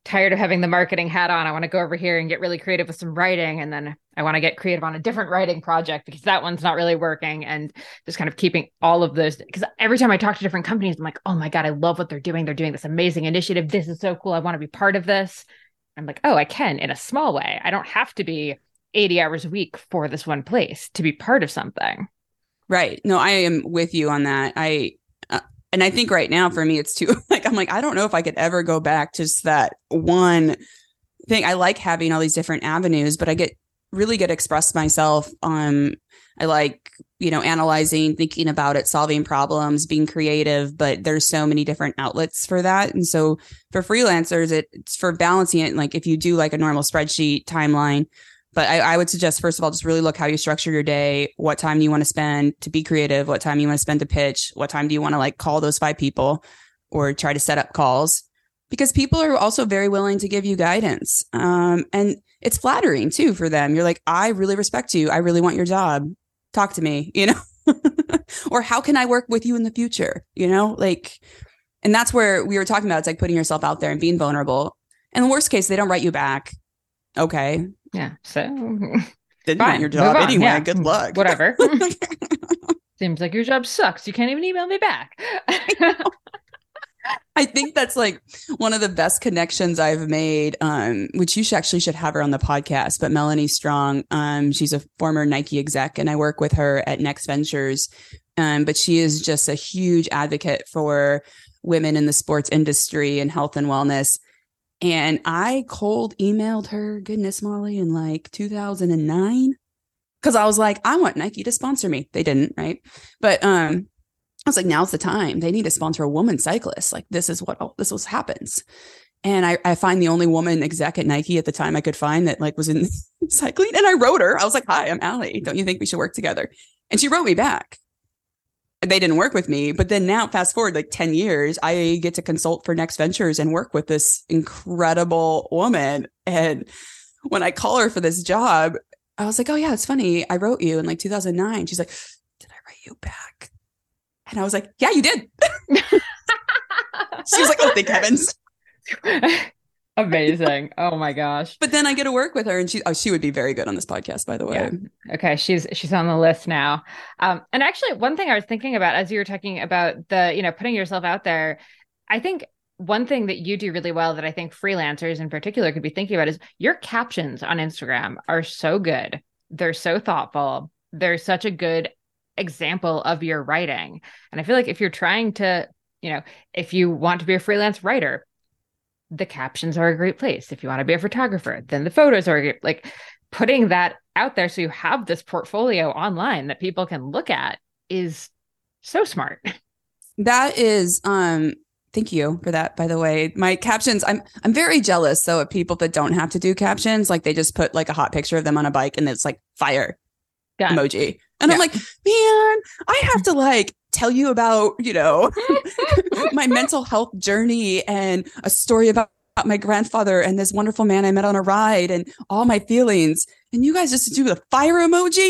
S1: tired of having the marketing hat on. I want to go over here and get really creative with some writing. And then I want to get creative on a different writing project because that one's not really working. And just kind of keeping all of those. Because every time I talk to different companies, I'm like, oh my God, I love what they're doing. They're doing this amazing initiative. This is so cool. I want to be part of this. I'm like, oh, I can in a small way. I don't have to be eighty hours a week for this one place to be part of something.
S2: Right. No, I am with you on that. I, uh, and I think right now for me, it's too, like, I'm like, I don't know if I could ever go back to just that one thing. I like having all these different avenues, but I get really good to express myself. Um, I like, you know, analyzing, thinking about it, solving problems, being creative, but there's so many different outlets for that. And so for freelancers, it, it's for balancing it. Like if you do like a normal spreadsheet timeline, but I, I would suggest, first of all, just really look how you structure your day, what time you want to spend to be creative, what time you want to spend to pitch, what time do you want to like call those five people or try to set up calls, because people are also very willing to give you guidance. Um, and it's flattering too for them. You're like, I really respect you. I really want your job. Talk to me, you know, or how can I work with you in the future? You know, like, and that's where we were talking about. It's like putting yourself out there and being vulnerable. And the worst case, they don't write you back. Okay.
S1: Yeah. So
S2: didn't want your job anyway. Yeah. Good luck.
S1: Whatever. Seems like your job sucks. You can't even email me back.
S2: I think that's like one of the best connections I've made, um, which you should actually should have her on the podcast. But Melanie Strong, um, she's a former Nike exec, and I work with her at Next Ventures. Um, but she is just a huge advocate for women in the sports industry and health and wellness. And I cold emailed her, goodness, Molly, in like two thousand nine, because I was like, I want Nike to sponsor me. They didn't, right? But um, I was like, now's the time. They need to sponsor a woman cyclist. Like, this is what this was happens. And I, I find the only woman exec at Nike at the time I could find that like was in cycling. And I wrote her. I was like, hi, I'm Allie. Don't you think we should work together? And she wrote me back. They didn't work with me, but then now fast forward like ten years, I get to consult for Next Ventures and work with this incredible woman. And when I call her for this job, I was like, oh yeah, it's funny. I wrote you in like two thousand nine. She's like, did I write you back? And I was like, yeah, you did. She was like, oh, thank heavens.
S1: Amazing. Oh my gosh.
S2: But then I get to work with her, and she oh, she would be very good on this podcast, by the way.
S1: Yeah. Okay. She's she's on the list now. Um, and actually one thing I was thinking about as you were talking about the, you know, putting yourself out there, I think one thing that you do really well that I think freelancers in particular could be thinking about is your captions on Instagram are so good. They're so thoughtful. They're such a good example of your writing. And I feel like if you're trying to, you know, if you want to be a freelance writer, the captions are a great place. If you want to be a photographer, then the photos are great. Like putting that out there so you have this portfolio online that people can look at is so smart.
S2: That is, um, thank you for that, by the way. My captions, I'm I'm very jealous though of people that don't have to do captions. Like they just put like a hot picture of them on a bike and it's like fire Done. Emoji. And yeah. I'm like, man, I have to like tell you about, you know, my mental health journey and a story about my grandfather and this wonderful man I met on a ride and all my feelings. And you guys just do the fire emoji.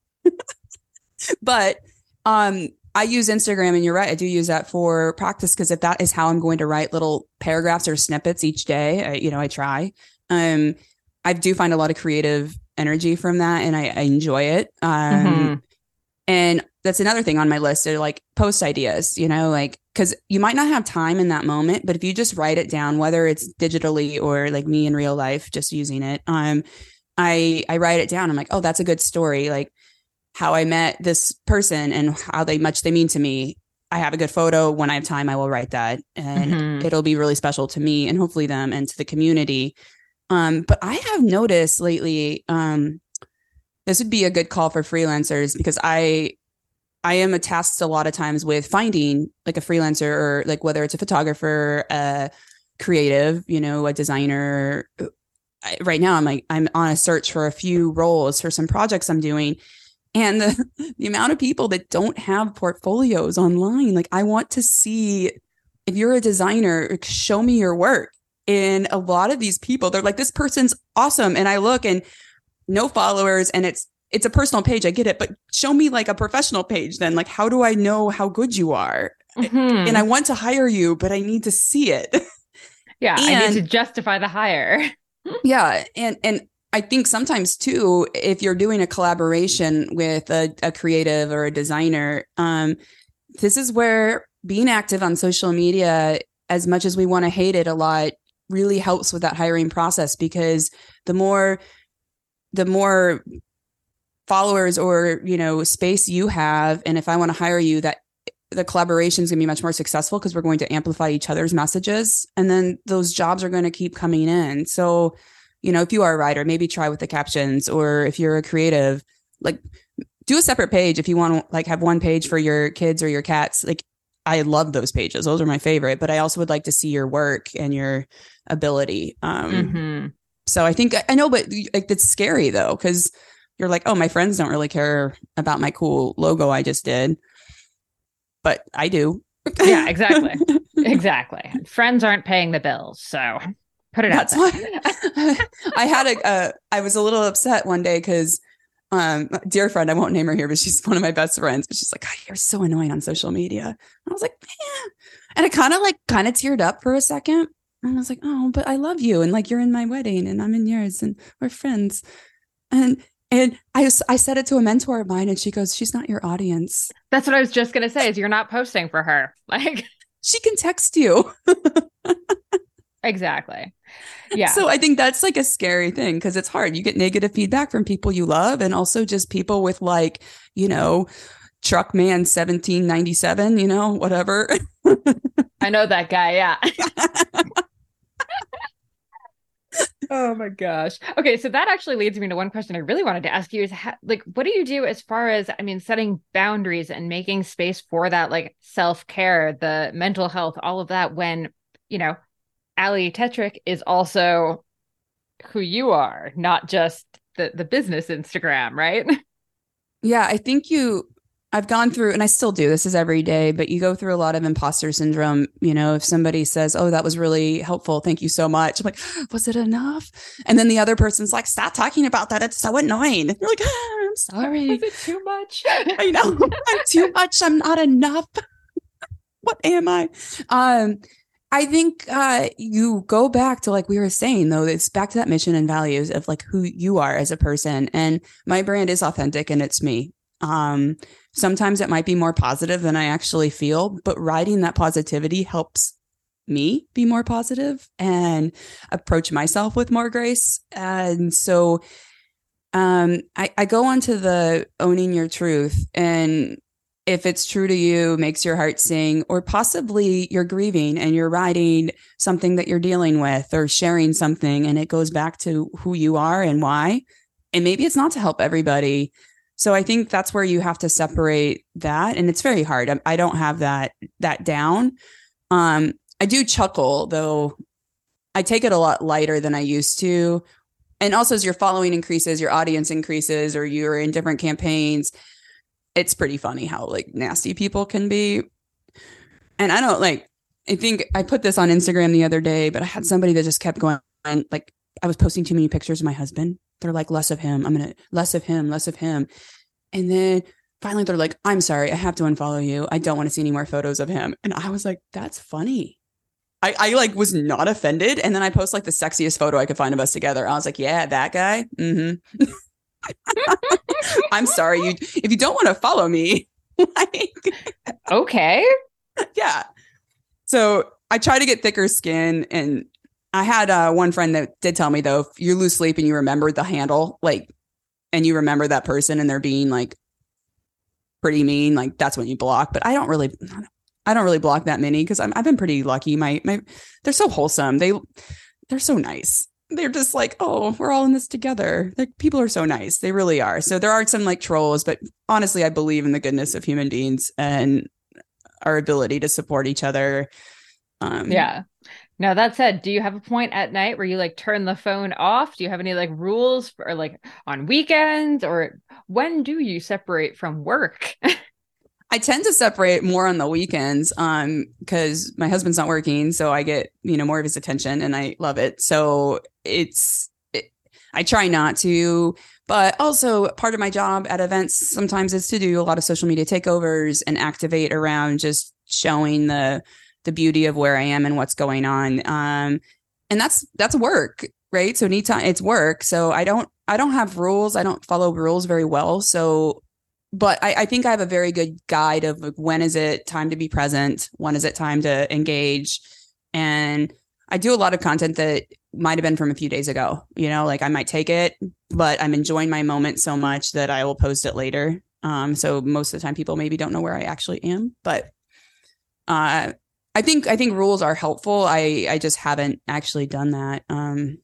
S2: But um, I use Instagram, and you're right. I do use that for practice, because if that is how I'm going to write little paragraphs or snippets each day, I, you know, I try. Um, I do find a lot of creative energy from that, and I, I enjoy it. Um, mm-hmm. And that's another thing on my list, are like post ideas, you know, like, because you might not have time in that moment, but if you just write it down, whether it's digitally or like me in real life, just using it, um, I I write it down. I'm like, oh, that's a good story. Like how I met this person and how they much they mean to me. I have a good photo. When I have time, I will write that, and mm-hmm. it'll be really special to me and hopefully them and to the community. Um, but I have noticed lately, um, this would be a good call for freelancers, because I, I am tasked a lot of times with finding like a freelancer, or like whether it's a photographer, a creative, you know, a designer. I, right now, I'm like, I'm on a search for a few roles for some projects I'm doing. And the, the amount of people that don't have portfolios online, like I want to see, if you're a designer, show me your work. And a lot of these people, they're like, this person's awesome. And I look and no followers, and it's, it's a personal page. I get it, but show me like a professional page. Then like, how do I know how good you are? Mm-hmm. And I want to hire you, but I need to see it.
S1: Yeah, I need
S2: And
S1: to justify the hire.
S2: yeah, and and I think sometimes too, if you're doing a collaboration with a, a creative or a designer, um, this is where being active on social media, as much as we want to hate it a lot, really helps with that hiring process, because the more the more followers or, you know, space you have, and if I want to hire you, that the collaboration is going to be much more successful because we're going to amplify each other's messages, and then those jobs are going to keep coming in. So, you know, if you are a writer, maybe try with the captions, or if you're a creative, like do a separate page if you want to, like have one page for your kids or your cats. Like I love those pages. Those are my favorite, but I also would like to see your work and your ability. Um, mm-hmm. So I think I know, but like, it's scary though, because you're like, oh, my friends don't really care about my cool logo I just did, but I do.
S1: Yeah, exactly. Exactly. Friends aren't paying the bills. So put it out
S2: That's there. I had a, uh, I was a little upset one day because um, dear friend, I won't name her here, but she's one of my best friends. But she's like, oh, you're so annoying on social media. And I was like, yeah. And I kind of like kind of teared up for a second. And I was like, oh, but I love you. And like, you're in my wedding and I'm in yours and we're friends. And And I, I said it to a mentor of mine and she goes, she's not your audience.
S1: That's what I was just going to say is you're not posting for her. Like
S2: she can text you.
S1: Exactly. Yeah.
S2: So I think that's like a scary thing because it's hard. You get negative feedback from people you love and also just people with like, you know, Truckman seventeen ninety-seven, you know, whatever.
S1: I know that guy. Yeah. Oh my gosh. Okay. So that actually leads me to one question I really wanted to ask you is how, like, what do you do as far as, I mean, setting boundaries and making space for that, like self-care, the mental health, all of that when, you know, Ali Tetrick is also who you are, not just the, the business Instagram, right?
S2: Yeah. I think you, I've gone through, and I still do, this is every day, but you go through a lot of imposter syndrome. You know, if somebody says, oh, that was really helpful, thank you so much. I'm like, was it enough? And then the other person's like, stop talking about that. It's so annoying. And you're like, ah, I'm sorry.
S1: Was it too much?
S2: I know. I'm too much. I'm not enough. What am I? Um, I think uh, you go back to, like we were saying, though, it's back to that mission and values of like who you are as a person. And my brand is authentic and it's me. Um, sometimes it might be more positive than I actually feel, but riding that positivity helps me be more positive and approach myself with more grace. And so um, I, I go on to the owning your truth. And if it's true to you, makes your heart sing, or possibly you're grieving and you're writing something that you're dealing with or sharing something, and it goes back to who you are and why. And maybe it's not to help everybody. So I think that's where you have to separate that. And it's very hard. I, I don't have that, that down. Um, I do chuckle, though. I take it a lot lighter than I used to. And also as your following increases, your audience increases, or you're in different campaigns, it's pretty funny how like nasty people can be. And I don't like, I think I put this on Instagram the other day, but I had somebody that just kept going on, like I was posting too many pictures of my husband. They're like, less of him. I'm going to less of him, less of him. And then finally they're like, I'm sorry, I have to unfollow you. I don't want to see any more photos of him. And I was like, that's funny. I, I like was not offended. And then I post like the sexiest photo I could find of us together. I was like, yeah, that guy. Mm-hmm. I'm sorry. You, if you don't want to follow me, like,
S1: okay.
S2: Yeah. So I try to get thicker skin, and I had uh, one friend that did tell me, though, if you lose sleep and you remember the handle, like, and you remember that person and they're being like pretty mean, like that's when you block. But I don't really, I don't really block that many because I've been pretty lucky. My, my, they're so wholesome. They, they're so nice. They're just like, oh, we're all in this together. Like people are so nice. They really are. So there are some like trolls, but honestly, I believe in the goodness of human beings and our ability to support each other. Um,
S1: yeah. Now, that said, do you have a point at night where you like turn the phone off? Do you have any like rules for like on weekends, or when do you separate from work?
S2: I tend to separate more on the weekends um, because my husband's not working. So I get, you know, more of his attention and I love it. So it's, it, I try not to, but also part of my job at events sometimes is to do a lot of social media takeovers and activate around just showing the the beauty of where I am and what's going on. Um, and that's, that's work, right? So anytime it's work. So I don't, I don't have rules. I don't follow rules very well. So, but I, I think I have a very good guide of like, when is it time to be present? When is it time to engage? And I do a lot of content that might have been from a few days ago, you know, like I might take it, but I'm enjoying my moment so much that I will post it later. Um, so most of the time people maybe don't know where I actually am, but uh, I think, I think rules are helpful. I, I just haven't actually done that. Um,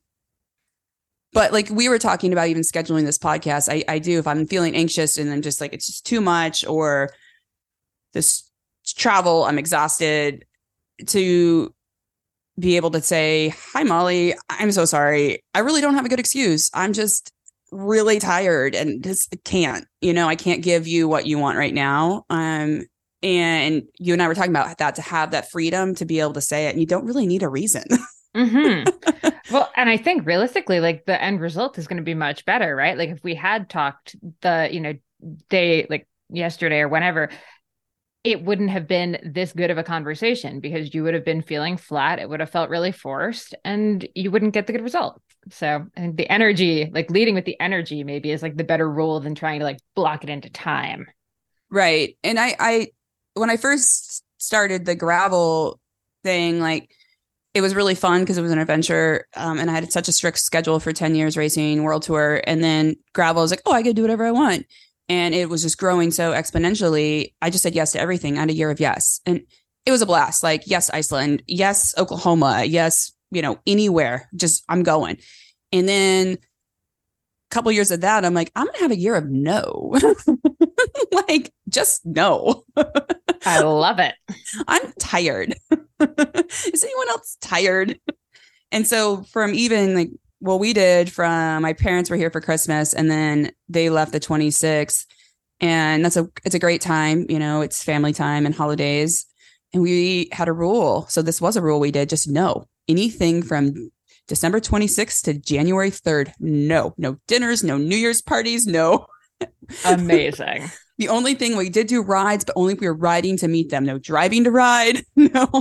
S2: but like we were talking about even scheduling this podcast, I, I do, if I'm feeling anxious and I'm just like, it's just too much, or this travel, I'm exhausted, to be able to say, hi, Molly, I'm so sorry. I really don't have a good excuse. I'm just really tired and just can't, you know, I can't give you what you want right now. Um, and you and I were talking about that, to have that freedom to be able to say it. And you don't really need a reason.
S1: Mm-hmm. Well, and I think realistically, like the end result is going to be much better, right? Like if we had talked the, you know, day, like yesterday or whenever, it wouldn't have been this good of a conversation because you would have been feeling flat. It would have felt really forced and you wouldn't get the good result. So I think the energy, like leading with the energy maybe is like the better rule than trying to like block it into time.
S2: Right. And I, I, when I first started the gravel thing, like it was really fun because it was an adventure. Um, and I had such a strict schedule for ten years racing world tour. And then gravel was like, oh, I could do whatever I want. And it was just growing so exponentially. I just said yes to everything. I had a year of yes. And it was a blast. Like, yes, Iceland. Yes, Oklahoma. Yes, you know, anywhere. Just, I'm going. And then a couple years of that, I'm like, I'm going to have a year of no. Like, just no.
S1: I love it.
S2: I'm tired. Is anyone else tired? And so from even like, well, we did from my parents were here for Christmas and then they left the twenty-sixth, and that's a, it's a great time. You know, it's family time and holidays, and we had a rule. So this was a rule we did, just no, anything from December twenty-sixth to January third. No, no dinners, no New Year's parties. No.
S1: Amazing.
S2: The only thing we did do rides, but only if we were riding to meet them. No driving to ride. No.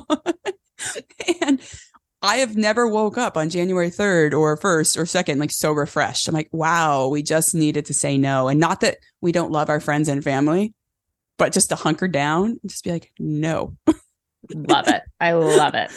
S2: And I have never woke up on January third or first or second, like so refreshed. I'm like, wow, we just needed to say no. And not that we don't love our friends and family, but just to hunker down and just be like, no.
S1: Love it. I love it.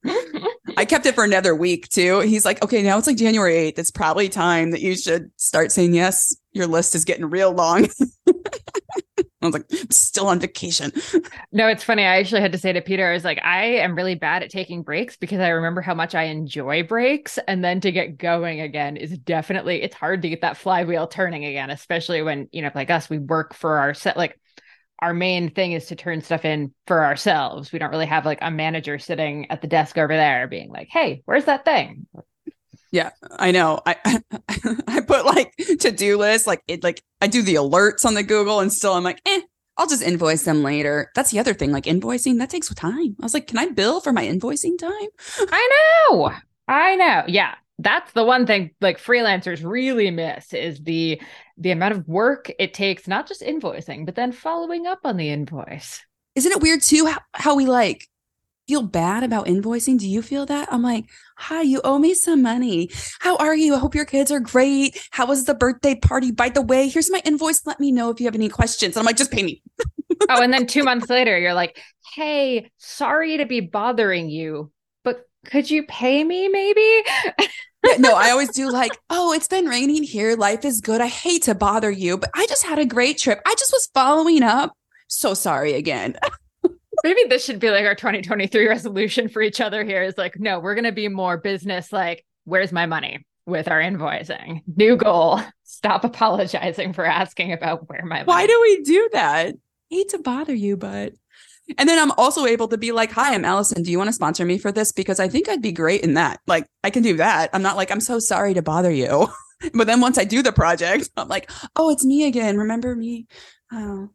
S2: I kept it for another week too. He's like, okay, now it's like January eighth. It's probably time that you should start saying yes. Your list is getting real long. I was like, I'm still on vacation.
S1: No, it's funny. I actually had to say to Peter, I was like, I am really bad at taking breaks because I remember how much I enjoy breaks. And then to get going again is definitely, it's hard to get that flywheel turning again, especially when, you know, like us, we work for our set, like our main thing is to turn stuff in for ourselves. We don't really have like a manager sitting at the desk over there being like, hey, where's that thing?
S2: Yeah, I know. I I put like to-do lists, like it, like I do the alerts on the Google, and still I'm like, eh, I'll just invoice them later. That's the other thing, like invoicing, that takes time. I was like, can I bill for my invoicing time?
S1: I know. I know. Yeah. That's the one thing like freelancers really miss is the the amount of work it takes, not just invoicing, but then following up on the invoice.
S2: Isn't it weird too how, how we like feel bad about invoicing? Do you feel that? I'm like, hi, you owe me some money. How are you? I hope your kids are great. How was the birthday party? By the way, here's my invoice. Let me know if you have any questions. And I'm like, just pay me.
S1: Oh, and then two months later, you're like, hey, sorry to be bothering you, but could you pay me maybe?
S2: Yeah, no, I always do like, oh, it's been raining here. Life is good. I hate to bother you, but I just had a great trip. I just was following up. So sorry again.
S1: Maybe this should be like our twenty twenty-three resolution for each other here is like, no, we're going to be more business. Like, where's my money with our invoicing? New goal. Stop apologizing for asking about where my money.
S2: Why do we do that? Hate to bother you, but. And then I'm also able to be like, hi, I'm Allison. Do you want to sponsor me for this? Because I think I'd be great in that. Like, I can do that. I'm not like, I'm so sorry to bother you. But then once I do the project, I'm like, oh, it's me again. Remember me? Oh.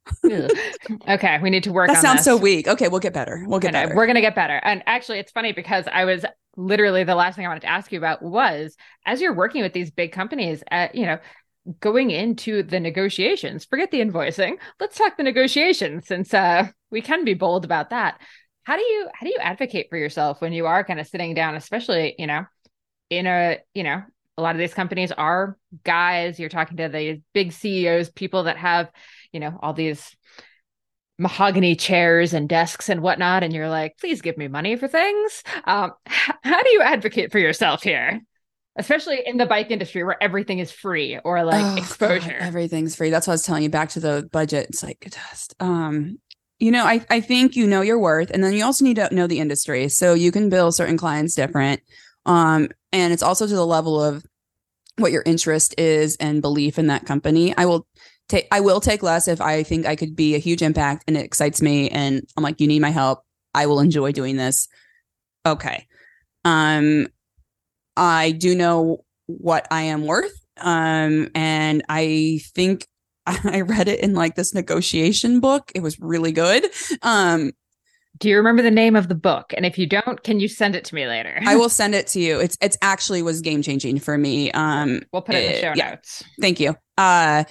S1: Okay, we need to work
S2: that
S1: on
S2: sounds
S1: this.
S2: so weak. Okay, we'll get better. We'll get better.
S1: We're going to get better. And actually, it's funny because I was literally the last thing I wanted to ask you about was as you're working with these big companies, at, you know, going into the negotiations, forget the invoicing. Let's talk the negotiations since uh, we can be bold about that. How do you how do you advocate for yourself when you are kind of sitting down, especially, you know, in a, you know, a lot of these companies are guys, you're talking to the big C E Os, people that have, you know, all these mahogany chairs and desks and whatnot, and you're like, please give me money for things. Um, h- how do you advocate for yourself here, especially in the bike industry where everything is free or like
S2: Oh,
S1: exposure?
S2: God, everything's free. That's what I was telling you. Back to the budget. It's like just, um, you know, I I think you know your worth, and then you also need to know the industry, so you can bill certain clients different. Um, and it's also to the level of what your interest is and belief in that company. I will take I will take less if I think I could be a huge impact and it excites me, and I'm like, you need my help. I will enjoy doing this. Okay. Um, I do know what I am worth. Um, and I think I read it in like this negotiation book. It was really good. Um,
S1: Do you remember the name of the book? And if you don't, can you send it to me later?
S2: I will send it to you. It's it's actually was game changing for me. Um,
S1: We'll put it in the
S2: it-
S1: show
S2: yeah.
S1: notes.
S2: Thank you. Uh,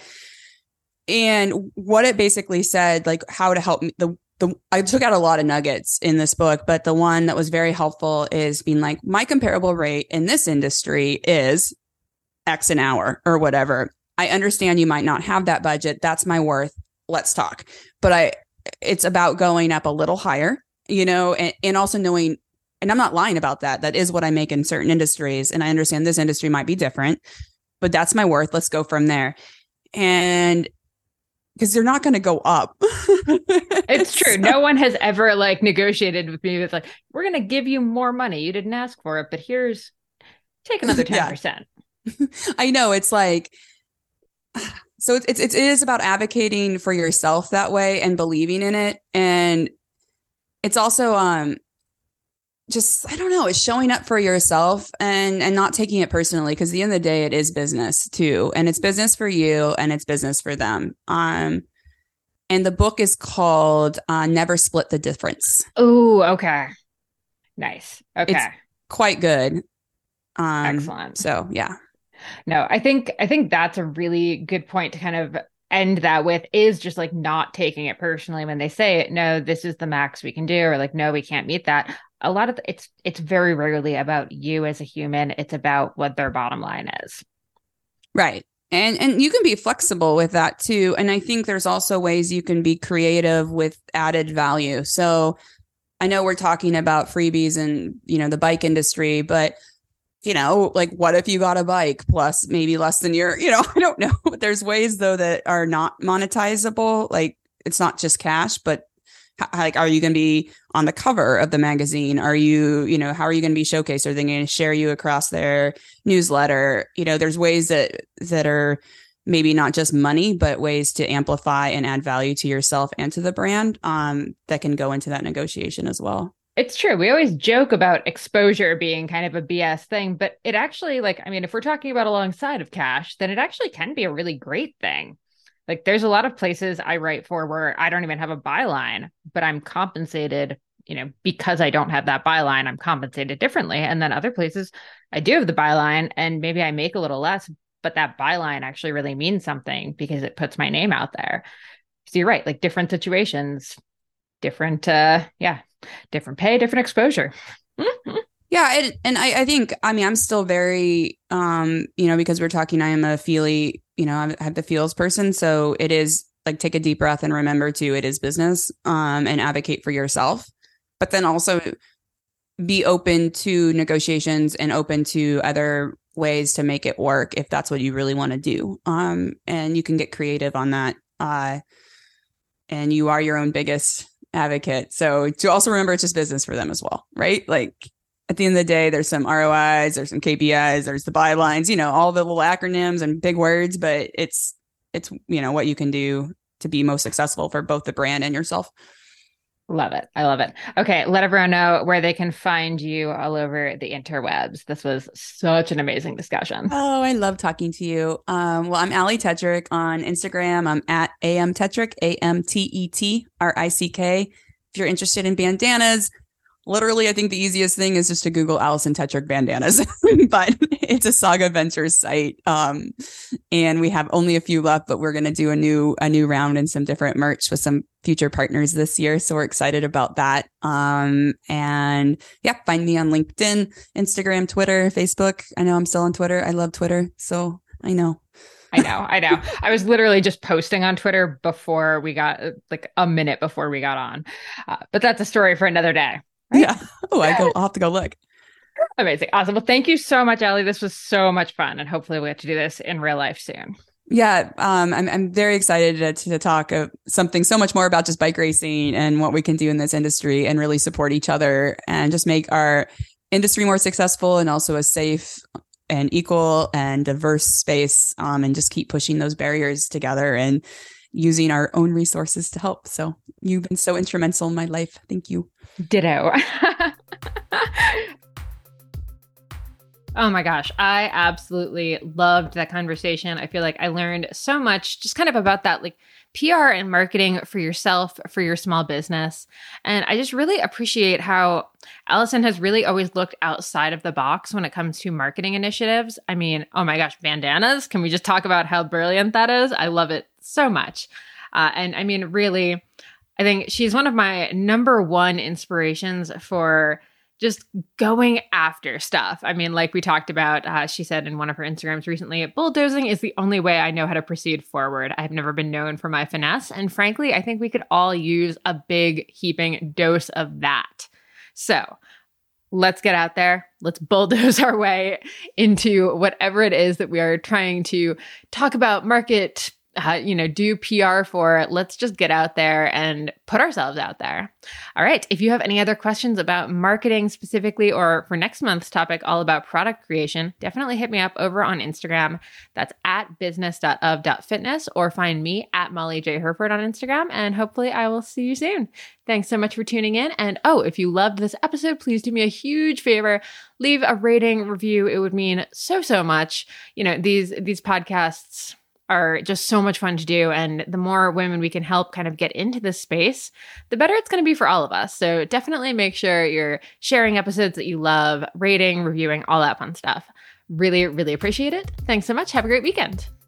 S2: and what it basically said, like how to help me, the the I took out a lot of nuggets in this book, but the one that was very helpful is being like, my comparable rate in this industry is X an hour or whatever. I understand you might not have that budget. That's my worth. Let's talk. But I, it's about going up a little higher, you know, and, and also knowing, and I'm not lying about that. That is what I make in certain industries. And I understand this industry might be different, but that's my worth. Let's go from there. And because they're not going to go up.
S1: It's true. No one has ever like negotiated with me. It's like, we're going to give you more money. You didn't ask for it, but here's take another ten percent.
S2: Yeah. I know. It's like, so it's, it's, it is about advocating for yourself that way and believing in it. And it's also, um, just, I don't know, it's showing up for yourself and, and not taking it personally. Cause at the end of the day, it is business too. And it's business for you and it's business for them. Um, and the book is called, uh, Never Split the Difference.
S1: Oh, okay. Nice. Okay.
S2: It's quite good. Um,
S1: Excellent.
S2: So yeah.
S1: No, I think I think that's a really good point to kind of end that with, is just like not taking it personally when they say, no, this is the max we can do, or like, no, we can't meet that. A lot of the, it's it's very rarely about you as a human. It's about what their bottom line is.
S2: Right. And and you can be flexible with that too. And I think there's also ways you can be creative with added value. So I know we're talking about freebies and, you know, the bike industry, but you know, like what if you got a bike plus maybe less than your, you know, I don't know. But there's ways though that are not monetizable. Like it's not just cash, but h- like, are you going to be on the cover of the magazine? Are you, you know, how are you going to be showcased? Are they going to share you across their newsletter? You know, there's ways that, that are maybe not just money, but ways to amplify and add value to yourself and to the brand, um, that can go into that negotiation as well.
S1: It's true. We always joke about exposure being kind of a B S thing, but it actually, like, I mean, if we're talking about alongside of cash, then it actually can be a really great thing. Like, there's a lot of places I write for where I don't even have a byline, but I'm compensated, you know, because I don't have that byline, I'm compensated differently. And then other places I do have the byline and maybe I make a little less, but that byline actually really means something because it puts my name out there. So you're right, like different situations, different, uh, yeah, different pay, different exposure.
S2: Yeah. And, and I, I think, I mean, I'm still very, um, you know, because we're talking, I am a feely, you know, I have the feels person. So it is like, take a deep breath and remember to, it is business, um, and advocate for yourself, but then also be open to negotiations and open to other ways to make it work if that's what you really want to do. Um, and you can get creative on that. Uh, and you are your own biggest advocate. So to also remember, it's just business for them as well, right? Like at the end of the day, there's some R O Is, there's some K P Is, there's the bylines, you know, all the little acronyms and big words, but it's, it's, you know, what you can do to be most successful for both the brand and yourself.
S1: Love it. I love it. Okay. Let everyone know where they can find you all over the interwebs. This was such an amazing discussion.
S2: Oh, I love talking to you. Um, well, I'm Allie Tetrick on Instagram. I'm at A M Tetrick, A M T E T R I C K. If you're interested in bandanas, literally, I think the easiest thing is just to Google Allison Tetrick bandanas, but it's a Saga Ventures site. Um, and we have only a few left, but we're going to do a new, a new round and some different merch with some future partners this year. So we're excited about that. Um, and yeah, find me on LinkedIn, Instagram, Twitter, Facebook. I know I'm still on Twitter. I love Twitter. So I know.
S1: I know, I know. I was literally just posting on Twitter before we got, like a minute before we got on. Uh, but that's a story for another day.
S2: Right? Yeah. Oh, I go, I'll have to go look.
S1: Amazing. Awesome. Well, thank you so much, Ellie. This was so much fun. And hopefully we'll get to do this in real life soon.
S2: Yeah, um, I'm I'm very excited to, to talk of something so much more about just bike racing and what we can do in this industry and really support each other and just make our industry more successful and also a safe and equal and diverse space, um, and just keep pushing those barriers together and using our own resources to help. So you've been so instrumental in my life. Thank you.
S1: Ditto. Oh my gosh, I absolutely loved that conversation. I feel like I learned so much just kind of about that, like P R and marketing for yourself, for your small business. And I just really appreciate how Allison has really always looked outside of the box when it comes to marketing initiatives. I mean, oh my gosh, bandanas. Can we just talk about how brilliant that is? I love it so much. Uh, and I mean, really, I think she's one of my number one inspirations for just going after stuff. I mean, like we talked about, uh, she said in one of her Instagrams recently, bulldozing is the only way I know how to proceed forward. I've never been known for my finesse. And frankly, I think we could all use a big heaping dose of that. So let's get out there. Let's bulldoze our way into whatever it is that we are trying to talk about, market, Uh, you know, do P R for. Let's just get out there and put ourselves out there. All right. If you have any other questions about marketing specifically, or for next month's topic, all about product creation, definitely hit me up over on Instagram. That's at business dot of dot fitness, or find me at Molly J. Herford on Instagram. And hopefully I will see you soon. Thanks so much for tuning in. And oh, if you loved this episode, please do me a huge favor. Leave a rating, review. It would mean so, so much. You know, these, these podcasts are just so much fun to do. And the more women we can help kind of get into this space, the better it's going to be for all of us. So definitely make sure you're sharing episodes that you love, rating, reviewing, all that fun stuff. Really, really appreciate it. Thanks so much. Have a great weekend.